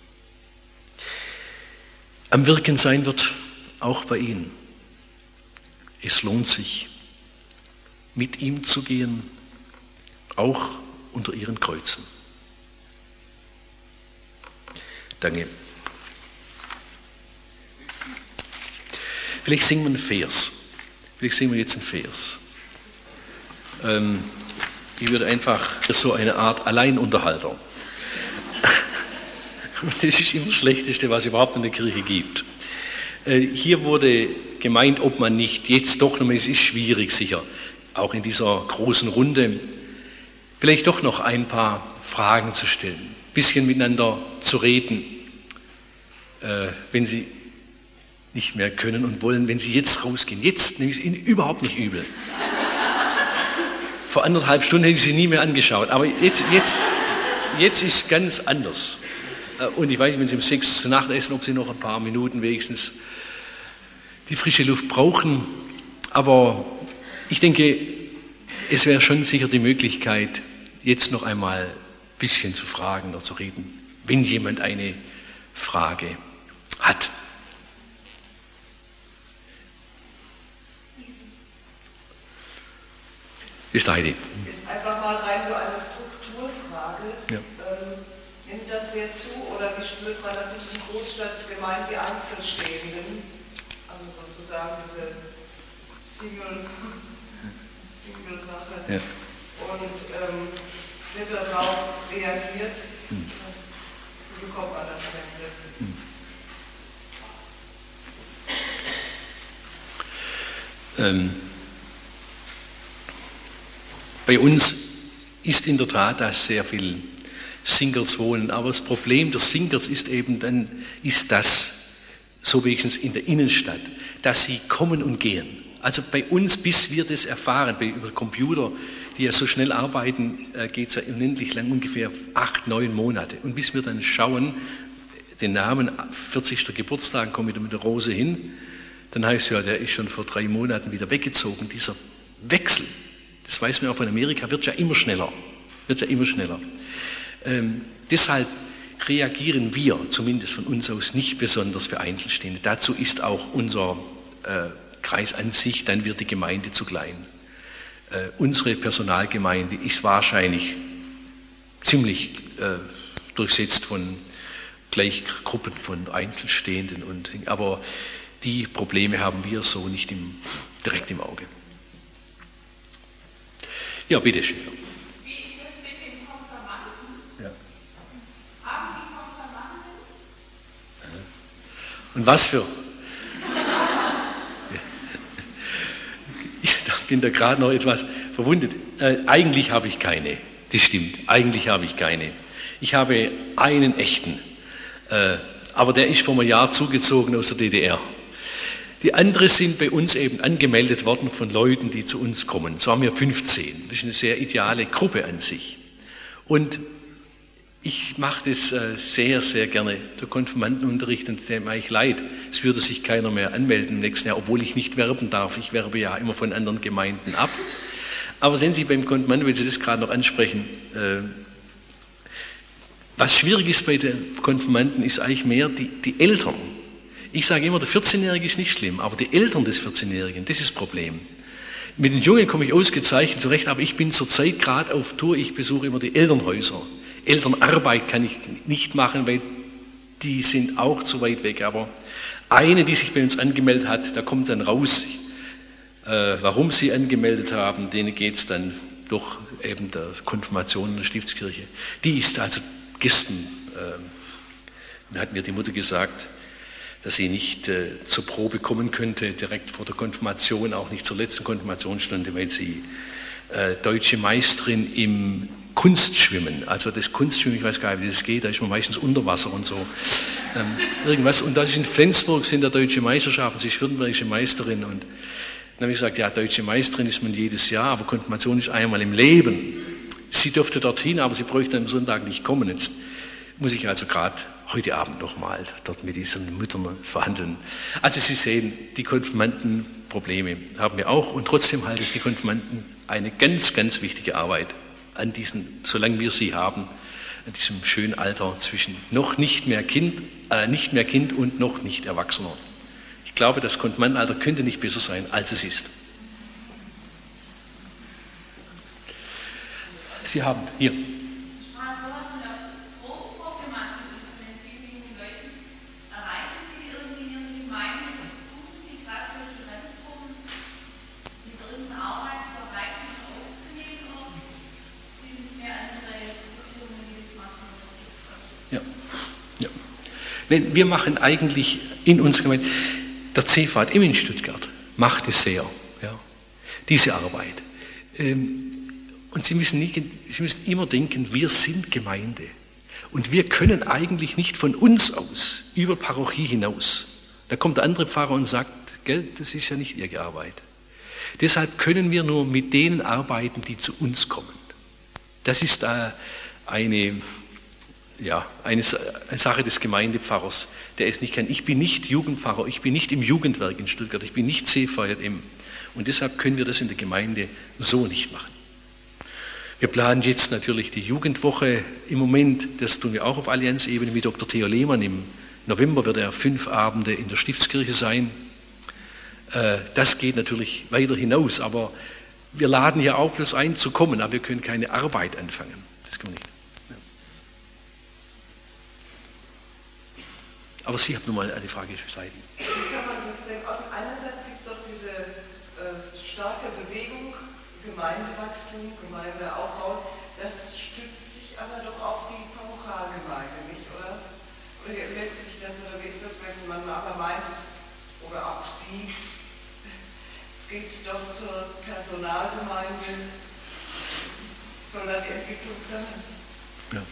am Wirken sein wird, auch bei Ihnen. Es lohnt sich, mit ihm zu gehen, auch unter Ihren Kreuzen. Danke. Vielleicht singen wir einen Vers. Vielleicht singen wir jetzt einen Vers. Ich würde einfach so eine Art Alleinunterhalter. Und das ist immer das Schlechteste, was es überhaupt in der Kirche gibt. Hier wurde gemeint, ob man nicht jetzt doch noch, es ist schwierig sicher, auch in dieser großen Runde, vielleicht doch noch ein paar Fragen zu stellen, ein bisschen miteinander zu reden, wenn Sie nicht mehr können und wollen, wenn Sie jetzt rausgehen. Jetzt nehme ich es Ihnen überhaupt nicht übel. Vor 1,5 Stunden hätte ich Sie nie mehr angeschaut, aber jetzt ist es ganz anders. Und ich weiß nicht, wenn Sie um 6 zu Nacht essen, ob Sie noch ein paar Minuten wenigstens die frische Luft brauchen. Aber ich denke, es wäre schon sicher die Möglichkeit, jetzt noch einmal ein bisschen zu fragen oder zu reden, wenn jemand eine Frage hat. Ist Heidi. Jetzt einfach mal rein so eine Struktur verspürt man, dass es in Großstadt gemeint die Einzelstehenden, also sozusagen diese Single-Sache. Ja. Und wird darauf reagiert, wie bekommt man das in den Griff? Bei uns ist in der Tat, dass sehr viel Singles wohnen, aber das Problem der Singles ist eben dann, ist das, so wenigstens in der Innenstadt, dass sie kommen und gehen. Also bei uns, bis wir das erfahren, über Computer, die ja so schnell arbeiten, geht es ja unendlich lang, ungefähr 8, 9 Monate. Und bis wir dann schauen, den Namen, 40. Geburtstag, kommen wir mit der Rose hin, dann heißt es ja, der ist schon vor 3 Monaten wieder weggezogen. Dieser Wechsel, das weiß man auch von Amerika, wird ja immer schneller. Deshalb reagieren wir, zumindest von uns aus, nicht besonders für Einzelstehende. Dazu ist auch unser Kreis an sich, dann wird die Gemeinde zu klein. Unsere Personalgemeinde ist wahrscheinlich ziemlich durchsetzt von Gleichgruppen von Einzelstehenden, aber die Probleme haben wir so nicht direkt im Auge. Ja, bitteschön. Wie ist das mit den Konfirmanden? Ja. Haben Sie Konfirmanden? Und was für? Ich bin da gerade noch etwas verwundert. Eigentlich habe ich keine. Das stimmt. Eigentlich habe ich keine. Ich habe einen echten. Aber der ist vor einem Jahr zugezogen aus der DDR. Die anderen sind bei uns eben angemeldet worden von Leuten, die zu uns kommen. So haben wir 15. Das ist eine sehr ideale Gruppe an sich. Und ich mache das sehr, sehr gerne, der Konfirmandenunterricht, und dem mache ich leid. Es würde sich keiner mehr anmelden im nächsten Jahr, obwohl ich nicht werben darf. Ich werbe ja immer von anderen Gemeinden ab. Aber sehen Sie beim Konfirmanden, wenn Sie das gerade noch ansprechen, was schwierig ist bei den Konfirmanden, ist eigentlich mehr die Eltern. Ich sage immer, der 14-Jährige ist nicht schlimm, aber die Eltern des 14-Jährigen, das ist das Problem. Mit den Jungen komme ich ausgezeichnet zurecht, aber ich bin zurzeit gerade auf Tour, ich besuche immer die Elternhäuser. Elternarbeit kann ich nicht machen, weil die sind auch zu weit weg. Aber eine, die sich bei uns angemeldet hat, da kommt dann raus, warum sie angemeldet haben, denen geht es dann durch eben der Konfirmation in der Stiftskirche. Die ist also gestern, hat mir die Mutter gesagt, dass sie nicht zur Probe kommen könnte, direkt vor der Konfirmation, auch nicht zur letzten Konfirmationsstunde, weil sie deutsche Meisterin im Kunstschwimmen, also das Kunstschwimmen, ich weiß gar nicht, wie das geht, da ist man meistens unter Wasser und so, irgendwas. Und das ist in Flensburg, sind der deutsche Meisterschaften, sie ist württembergische Meisterin. Und dann habe ich gesagt, ja, deutsche Meisterin ist man jedes Jahr, aber Konfirmation ist einmal im Leben. Sie dürfte dorthin, aber sie bräuchte am Sonntag nicht kommen. Jetzt muss ich also gerade heute Abend nochmal dort mit diesen Müttern verhandeln. Also Sie sehen, die Konfirmandenprobleme haben wir auch, und trotzdem halte ich die Konfirmanden eine ganz, ganz wichtige Arbeit an diesen, solange wir sie haben, an diesem schönen Alter zwischen noch nicht mehr Kind und noch nicht Erwachsener. Ich glaube, das Konfirmandenalter könnte nicht besser sein, als es ist. Sie haben hier. Wir machen eigentlich in unserer Gemeinde, der CVAD in Stuttgart macht es sehr, ja, diese Arbeit. Und Sie müssen immer denken, wir sind Gemeinde. Und wir können eigentlich nicht von uns aus über Parochie hinaus. Da kommt der andere Pfarrer und sagt, gell, das ist ja nicht Ihre Arbeit. Deshalb können wir nur mit denen arbeiten, die zu uns kommen. Das ist eine Sache des Gemeindepfarrers, der es nicht kann. Ich bin nicht Jugendpfarrer, ich bin nicht im Jugendwerk in Stuttgart, ich bin nicht CVJM. Und deshalb können wir das in der Gemeinde so nicht machen. Wir planen jetzt natürlich die Jugendwoche im Moment, das tun wir auch auf Allianzebene mit Dr. Theo Lehmann. Im November wird er 5 Abende in der Stiftskirche sein. Das geht natürlich weiter hinaus, aber wir laden ja auch bloß ein zu kommen, aber wir können keine Arbeit anfangen. Das können wir nicht. Aber Sie haben nun mal eine Frage gestellt. Wie kann man das denn? Einerseits gibt es doch diese starke Bewegung, Gemeindewachstum, Gemeindeaufbau, das stützt sich aber doch auf die Parochialgemeinde, nicht, oder? Oder lässt sich das, oder wie ist das, wenn man aber meint, oder auch sieht, es geht doch zur Personalgemeinde, soll da die Entwicklung sein? Ja.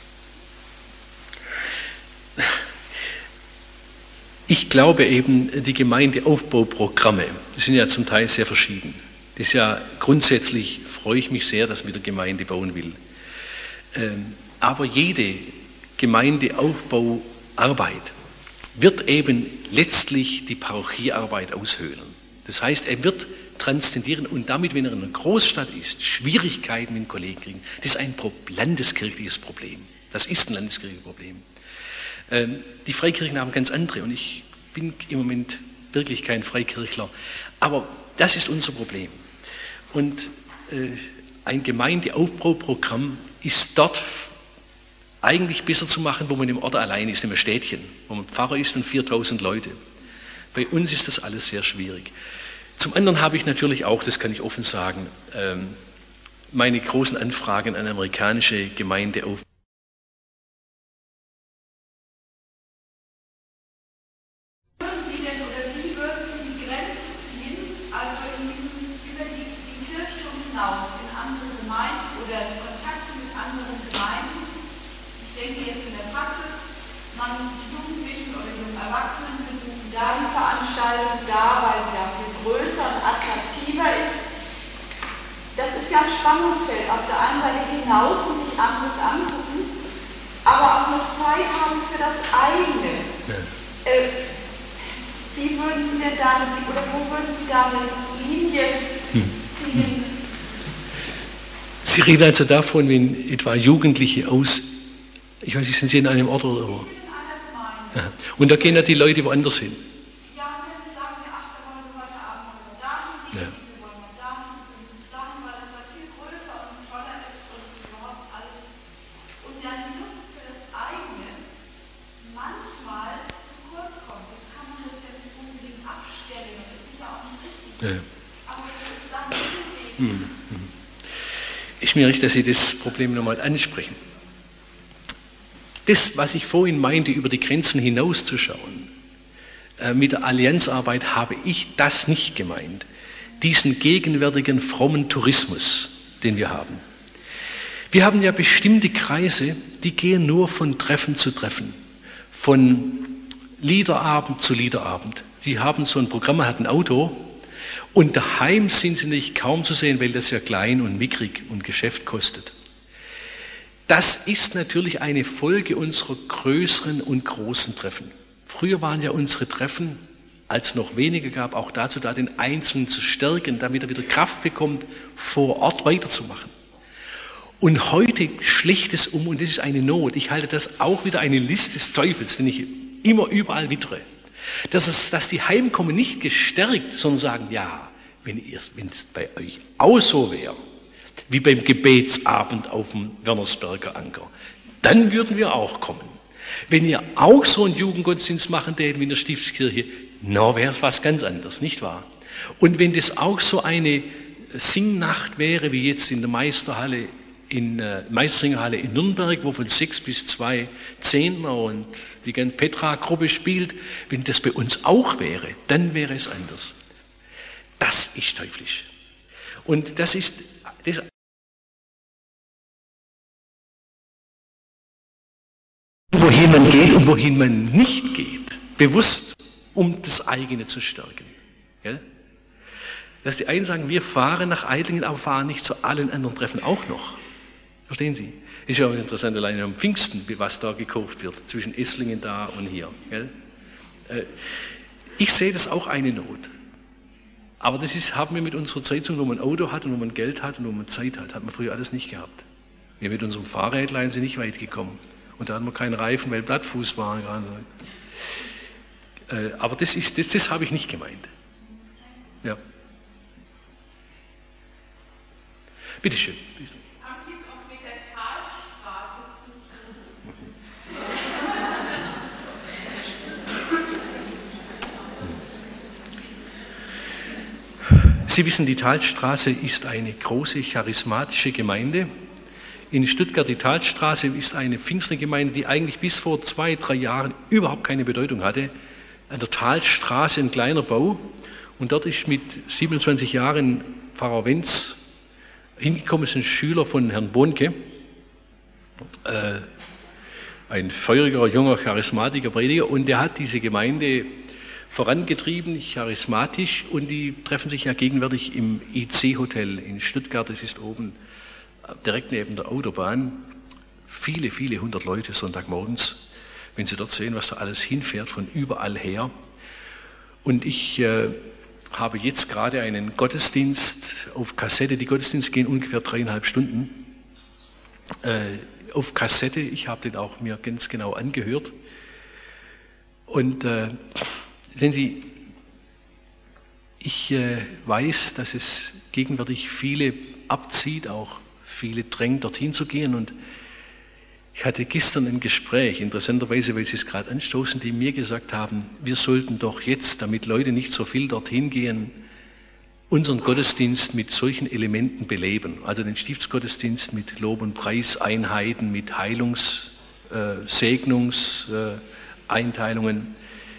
Ich glaube eben, die Gemeindeaufbauprogramme, die sind ja zum Teil sehr verschieden. Das ist ja grundsätzlich, freue ich mich sehr, dass man wieder Gemeinde bauen will. Aber jede Gemeindeaufbauarbeit wird eben letztlich die Parochiearbeit aushöhlen. Das heißt, er wird transzendieren und damit, wenn er in einer Großstadt ist, Schwierigkeiten mit den Kollegen kriegen. Das ist ein landeskirchliches Problem. Das ist ein landeskirchliches Problem. Die Freikirchen haben ganz andere und ich bin im Moment wirklich kein Freikirchler, aber das ist unser Problem. Und ein Gemeindeaufbauprogramm ist dort eigentlich besser zu machen, wo man im Ort allein ist, in einem Städtchen, wo man Pfarrer ist und 4000 Leute. Bei uns ist das alles sehr schwierig. Zum anderen habe ich natürlich auch, das kann ich offen sagen, meine großen Anfragen an amerikanische Gemeindeaufbau. Da, weil sie dafür größer und attraktiver ist. Das ist ja ein Spannungsfeld. Auf der einen Seite hinaus und sich anderes angucken, aber auch noch Zeit haben für das eigene. Ja. Wie würden Sie denn da, oder wo würden Sie da eine Linie ziehen? Sie reden also davon, wenn etwa Jugendliche ich weiß nicht, sind Sie in einem Ort oder wo? In einer Gemeinde. Ja. Und da gehen ja die Leute woanders hin. Ist mir recht, dass Sie das Problem nochmal ansprechen. Das, was ich vorhin meinte, über die Grenzen hinauszuschauen, mit der Allianzarbeit habe ich das nicht gemeint. Diesen gegenwärtigen frommen Tourismus, den wir haben. Wir haben ja bestimmte Kreise, die gehen nur von Treffen zu Treffen, von Liederabend zu Liederabend. Die haben so ein Programm, man hat ein Auto und daheim sind sie nicht kaum zu sehen, weil das ja klein und mickrig und Geschäft kostet. Das ist natürlich eine Folge unserer größeren und großen Treffen. Früher waren ja unsere Treffen, als es noch weniger gab, auch dazu da, den Einzelnen zu stärken, damit er wieder Kraft bekommt, vor Ort weiterzumachen. Und heute schlägt es um, und das ist eine Not. Ich halte das auch wieder eine List des Teufels, den ich immer überall wittere. Dass die Heimkommen nicht gestärkt, sondern sagen, ja, wenn es bei euch auch so wäre, wie beim Gebetsabend auf dem Wernersberger Anker, dann würden wir auch kommen. Wenn ihr auch so einen Jugendgottesdienst machen tätet wie in der Stiftskirche, wäre es was ganz anderes, nicht wahr? Und wenn das auch so eine Singnacht wäre, wie jetzt in der Meisterhalle, Meistersingerhalle in Nürnberg, wo von 6 bis 2 Zehntner und die ganze Petra-Gruppe spielt, wenn das bei uns auch wäre, dann wäre es anders. Das ist teuflisch. Und das ist das. Wohin man geht und wohin man nicht geht, bewusst, um das eigene zu stärken. Ja? Dass die einen sagen, wir fahren nach Eitlingen, aber fahren nicht zu allen anderen Treffen auch noch. Verstehen Sie? Ist ja auch interessant, allein am Pfingsten, was da gekauft wird, zwischen Esslingen da und hier. Gell? Ich sehe das auch eine Not. Aber das haben wir mit unserer Zeit, wo man ein Auto hat und wo man Geld hat und wo man Zeit hat, hat man früher alles nicht gehabt. Wir mit unserem Fahrrädlein sind nicht weit gekommen. Und da hatten wir keinen Reifen, weil Blattfuß war. Aber das habe ich nicht gemeint. Ja. Bitte schön. Haben Sie es auch mit der Talstraße zu tun? Sie wissen, die Talstraße ist eine große charismatische Gemeinde. In Stuttgart, die Talstraße, ist eine Pfingstlergemeinde, die eigentlich bis vor 2-3 Jahren überhaupt keine Bedeutung hatte. An der Talstraße ein kleiner Bau. Und dort ist mit 27 Jahren Pfarrer Wenz hingekommen, ist ein Schüler von Herrn Bonke, ein feuriger, junger, charismatischer Prediger, und der hat diese Gemeinde vorangetrieben, charismatisch, und die treffen sich ja gegenwärtig im IC-Hotel in Stuttgart. Das ist oben direkt neben der Autobahn. Viele, viele 100 Leute Sonntagmorgens, wenn Sie dort sehen, was da alles hinfährt, von überall her. Und ich habe jetzt gerade einen Gottesdienst auf Kassette. Die Gottesdienste gehen ungefähr 3,5 Stunden. Auf Kassette, ich habe den auch mir ganz genau angehört. Und sehen Sie, ich weiß, dass es gegenwärtig viele abzieht, auch viele drängt, dorthin zu gehen. Und ich hatte gestern ein Gespräch, interessanterweise, weil Sie es gerade anstoßen, die mir gesagt haben, wir sollten doch jetzt, damit Leute nicht so viel dorthin gehen, unseren Gottesdienst mit solchen Elementen beleben. Also den Stiftsgottesdienst mit Lob- und Preiseinheiten, mit Segnungseinteilungen.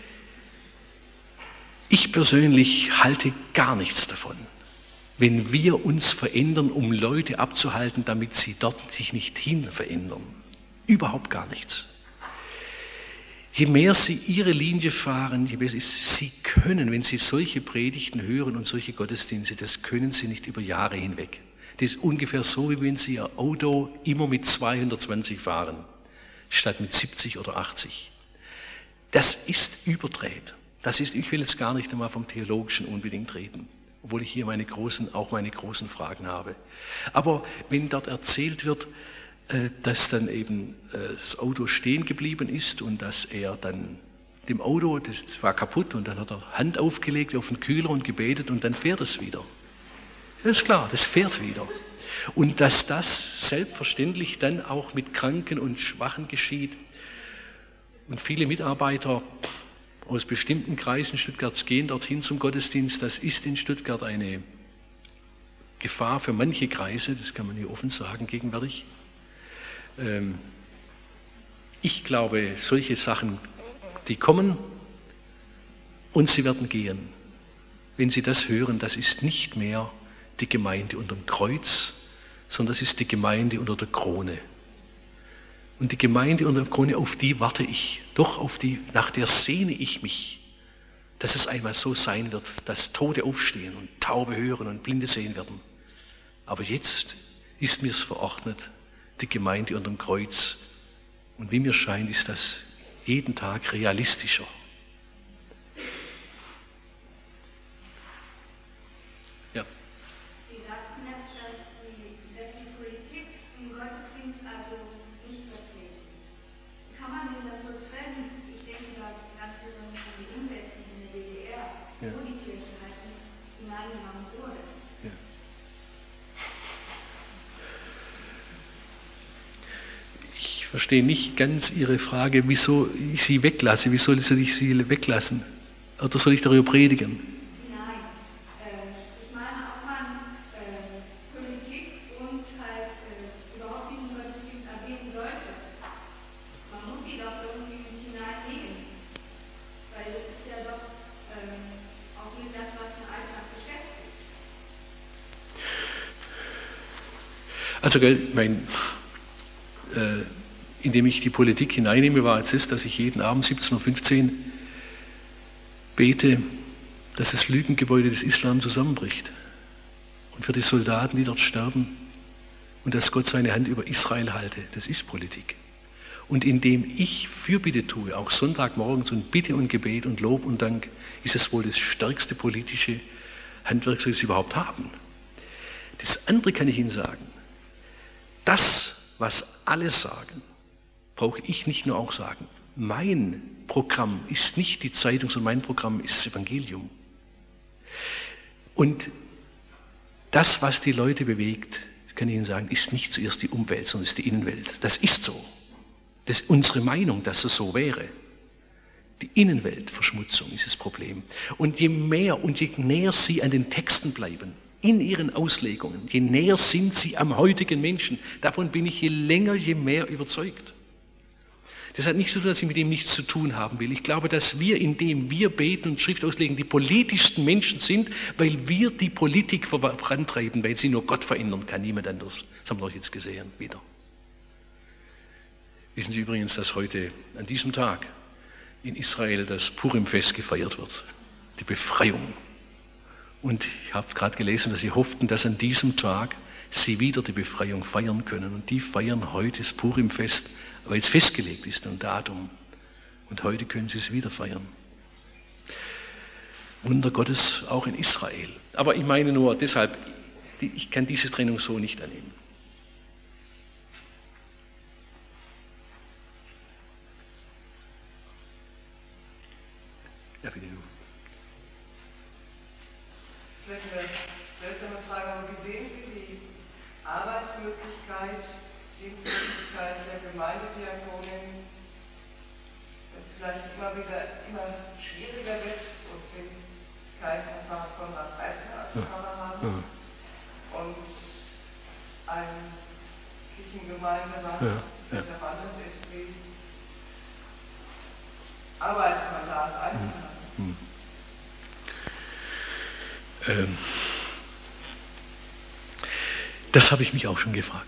Ich persönlich halte gar nichts davon, wenn wir uns verändern, um Leute abzuhalten, damit sie dort sich nicht hin verändern. Überhaupt gar nichts. Je mehr Sie Ihre Linie fahren, je besser ist, Sie können, wenn Sie solche Predigten hören und solche Gottesdienste, das können Sie nicht über Jahre hinweg. Das ist ungefähr so, wie wenn Sie Ihr Auto immer mit 220 fahren, statt mit 70 oder 80. Das ist überdreht. Das ist, ich will jetzt gar nicht einmal vom Theologischen unbedingt reden, obwohl ich hier meine großen Fragen habe. Aber wenn dort erzählt wird, dass dann eben das Auto stehen geblieben ist und dass er dann dem Auto, das war kaputt, und dann hat er Hand aufgelegt auf den Kühler und gebetet und dann fährt es wieder. Das ist klar, das fährt wieder. Und dass das selbstverständlich dann auch mit Kranken und Schwachen geschieht. Und viele Mitarbeiter aus bestimmten Kreisen Stuttgarts gehen dorthin zum Gottesdienst. Das ist in Stuttgart eine Gefahr für manche Kreise, das kann man hier offen sagen gegenwärtig. Ich glaube, solche Sachen, die kommen und sie werden gehen. Wenn Sie das hören, das ist nicht mehr die Gemeinde unter dem Kreuz, sondern das ist die Gemeinde unter der Krone. Und die Gemeinde unter der Krone, auf die warte ich, doch auf die, nach der sehne ich mich, dass es einmal so sein wird, dass Tote aufstehen und Taube hören und Blinde sehen werden. Aber jetzt ist mir es verordnet, die Gemeinde unter dem Kreuz. Und wie mir scheint, ist das jeden Tag realistischer. Ja. Sie sagten jetzt, dass die Politik im Gottesdienst also nicht vertreten ist. Kann man denn das so trennen? Ich denke da ganz besonders an die Umwelt in der DDR, wo die Kirche halt nicht hineingenommen wurde. Ja. Ich verstehe nicht ganz Ihre Frage, wieso ich Sie weglasse. Wie soll ich Sie weglassen? Oder soll ich darüber predigen? Nein, ich meine, ob man Politik und halt überhaupt diesen Gottesdienst erwähnen sollte. Man muss sie doch irgendwie mit hineinnehmen. Weil das ist ja doch auch nicht das, was den Alltag beschäftigt. Also, indem ich die Politik hineinnehme, war es, dass ich jeden Abend 17:15 Uhr bete, dass das Lügengebäude des Islam zusammenbricht. Und für die Soldaten, die dort sterben, und dass Gott seine Hand über Israel halte. Das ist Politik. Und indem ich Fürbitte tue, auch Sonntagmorgens und Bitte und Gebet und Lob und Dank, ist es wohl das stärkste politische Handwerk, das Sie überhaupt haben. Das andere kann ich Ihnen sagen. Das, was alle sagen, brauche ich nicht nur auch sagen. Mein Programm ist nicht die Zeitung, sondern mein Programm ist das Evangelium. Und das, was die Leute bewegt, kann ich Ihnen sagen, ist nicht zuerst die Umwelt, sondern ist die Innenwelt. Das ist so. Das ist unsere Meinung, dass es so wäre. Die Innenweltverschmutzung ist das Problem. Und je mehr und je näher Sie an den Texten bleiben, in Ihren Auslegungen, je näher sind Sie am heutigen Menschen. Davon bin ich je länger, je mehr überzeugt. Das hat nichts zu tun, dass ich mit ihm nichts zu tun haben will. Ich glaube, dass wir, indem wir beten und Schrift auslegen, die politischsten Menschen sind, weil wir die Politik vorantreiben, weil sie nur Gott verändern kann, niemand anderes. Das haben wir doch jetzt gesehen, wieder. Wissen Sie übrigens, dass heute an diesem Tag in Israel das Purimfest gefeiert wird, die Befreiung. Und ich habe gerade gelesen, dass sie hofften, dass an diesem Tag sie wieder die Befreiung feiern können. Und die feiern heute das Purimfest, weil es festgelegt ist, ein Datum. Und heute können sie es wieder feiern. Wunder Gottes auch in Israel. Aber ich meine nur deshalb, ich kann diese Trennung so nicht annehmen. Ja, bitte du. Vielleicht eine seltsame Frage, aber wie sehen Sie die Arbeitsmöglichkeit, Dienstmöglichkeit der Gemeindediakonin, wenn es vielleicht immer schwieriger wird und Sie keinen Pfarrer Konrad Eisner als Pfarrer haben und eine Kirchengemeinde der anders ist, wie arbeitet man da als Einzelner? Das habe ich mich auch schon gefragt.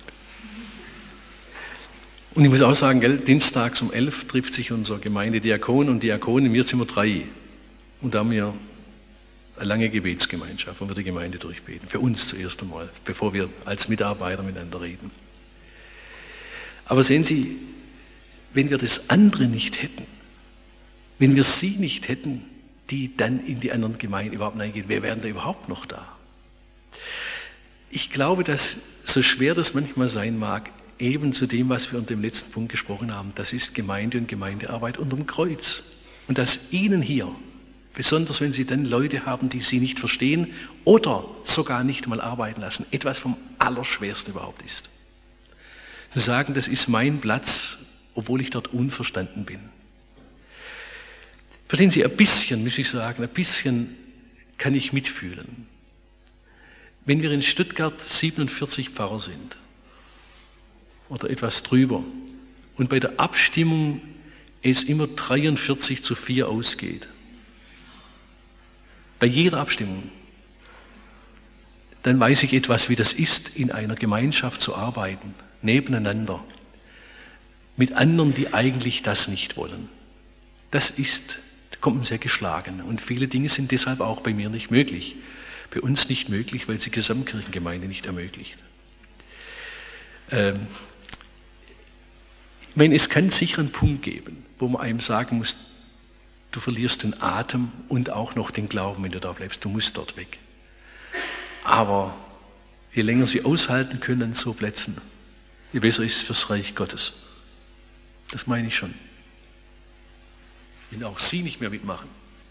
Und ich muss auch sagen, dienstags um 11 trifft sich unser Gemeindediakon und Diakonin, wir sind 3. Und da haben wir eine lange Gebetsgemeinschaft, wo wir die Gemeinde durchbeten. Für uns zuerst einmal, bevor wir als Mitarbeiter miteinander reden. Aber sehen Sie, wenn wir das andere nicht hätten, wenn wir Sie nicht hätten, die dann in die anderen Gemeinden überhaupt hineingehen, wer wären da überhaupt noch da? Ich glaube, dass, so schwer das manchmal sein mag, eben zu dem, was wir unter dem letzten Punkt gesprochen haben, das ist Gemeinde und Gemeindearbeit unterm Kreuz. Und dass Ihnen hier, besonders wenn Sie dann Leute haben, die Sie nicht verstehen oder sogar nicht mal arbeiten lassen, etwas vom Allerschwersten überhaupt ist. Zu sagen, das ist mein Platz, obwohl ich dort unverstanden bin. Verstehen Sie, ein bisschen, muss ich sagen, ein bisschen kann ich mitfühlen. Wenn wir in Stuttgart 47 Pfarrer sind oder etwas drüber und bei der Abstimmung es immer 43:4 ausgeht, bei jeder Abstimmung, dann weiß ich etwas, wie das ist, in einer Gemeinschaft zu arbeiten, nebeneinander, mit anderen, die eigentlich das nicht wollen. Da kommt man sehr geschlagen. Und viele Dinge sind deshalb auch bei mir nicht möglich. Bei uns nicht möglich, weil sie Gesamtkirchengemeinde nicht ermöglicht. Ich meine, es kann sicher einen Punkt geben, wo man einem sagen muss, du verlierst den Atem und auch noch den Glauben, wenn du da bleibst. Du musst dort weg. Aber je länger sie aushalten können an so Plätzen, je besser ist es fürs Reich Gottes. Das meine ich schon. Wenn auch Sie nicht mehr mitmachen.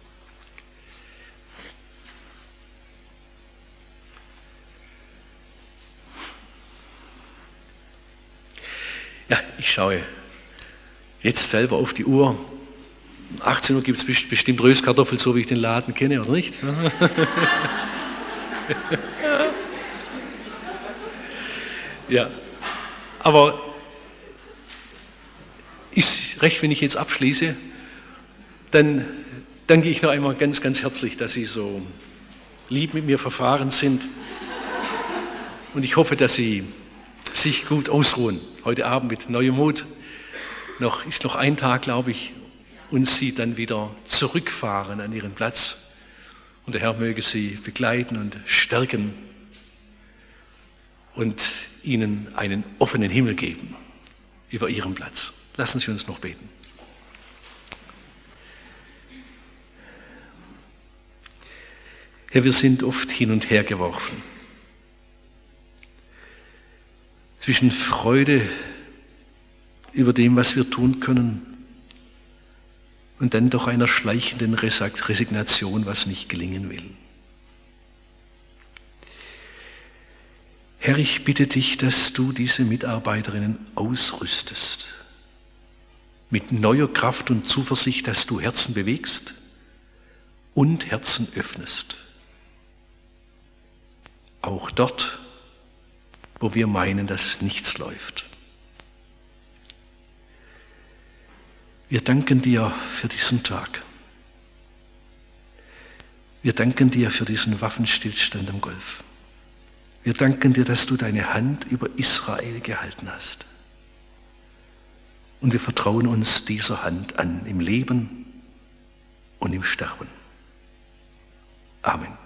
Ja, ich schaue jetzt selber auf die Uhr. Um 18 Uhr gibt es bestimmt Röstkartoffeln, so wie ich den Laden kenne, oder nicht? Ja, aber ist recht, wenn ich jetzt abschließe, dann danke ich noch einmal ganz, ganz herzlich, dass Sie so lieb mit mir verfahren sind. Und ich hoffe, dass Sie sich gut ausruhen. Heute Abend mit neuem Mut. Ist noch ein Tag, glaube ich, und Sie dann wieder zurückfahren an Ihren Platz. Und der Herr möge Sie begleiten und stärken und Ihnen einen offenen Himmel geben über Ihren Platz. Lassen Sie uns noch beten. Herr, wir sind oft hin und her geworfen. Zwischen Freude über dem, was wir tun können, und dann doch einer schleichenden Resignation, was nicht gelingen will. Herr, ich bitte dich, dass du diese Mitarbeiterinnen ausrüstest mit neuer Kraft und Zuversicht, dass du Herzen bewegst und Herzen öffnest. Auch dort, wo wir meinen, dass nichts läuft. Wir danken dir für diesen Tag. Wir danken dir für diesen Waffenstillstand am Golf. Wir danken dir, dass du deine Hand über Israel gehalten hast. Und wir vertrauen uns dieser Hand an, im Leben und im Sterben. Amen.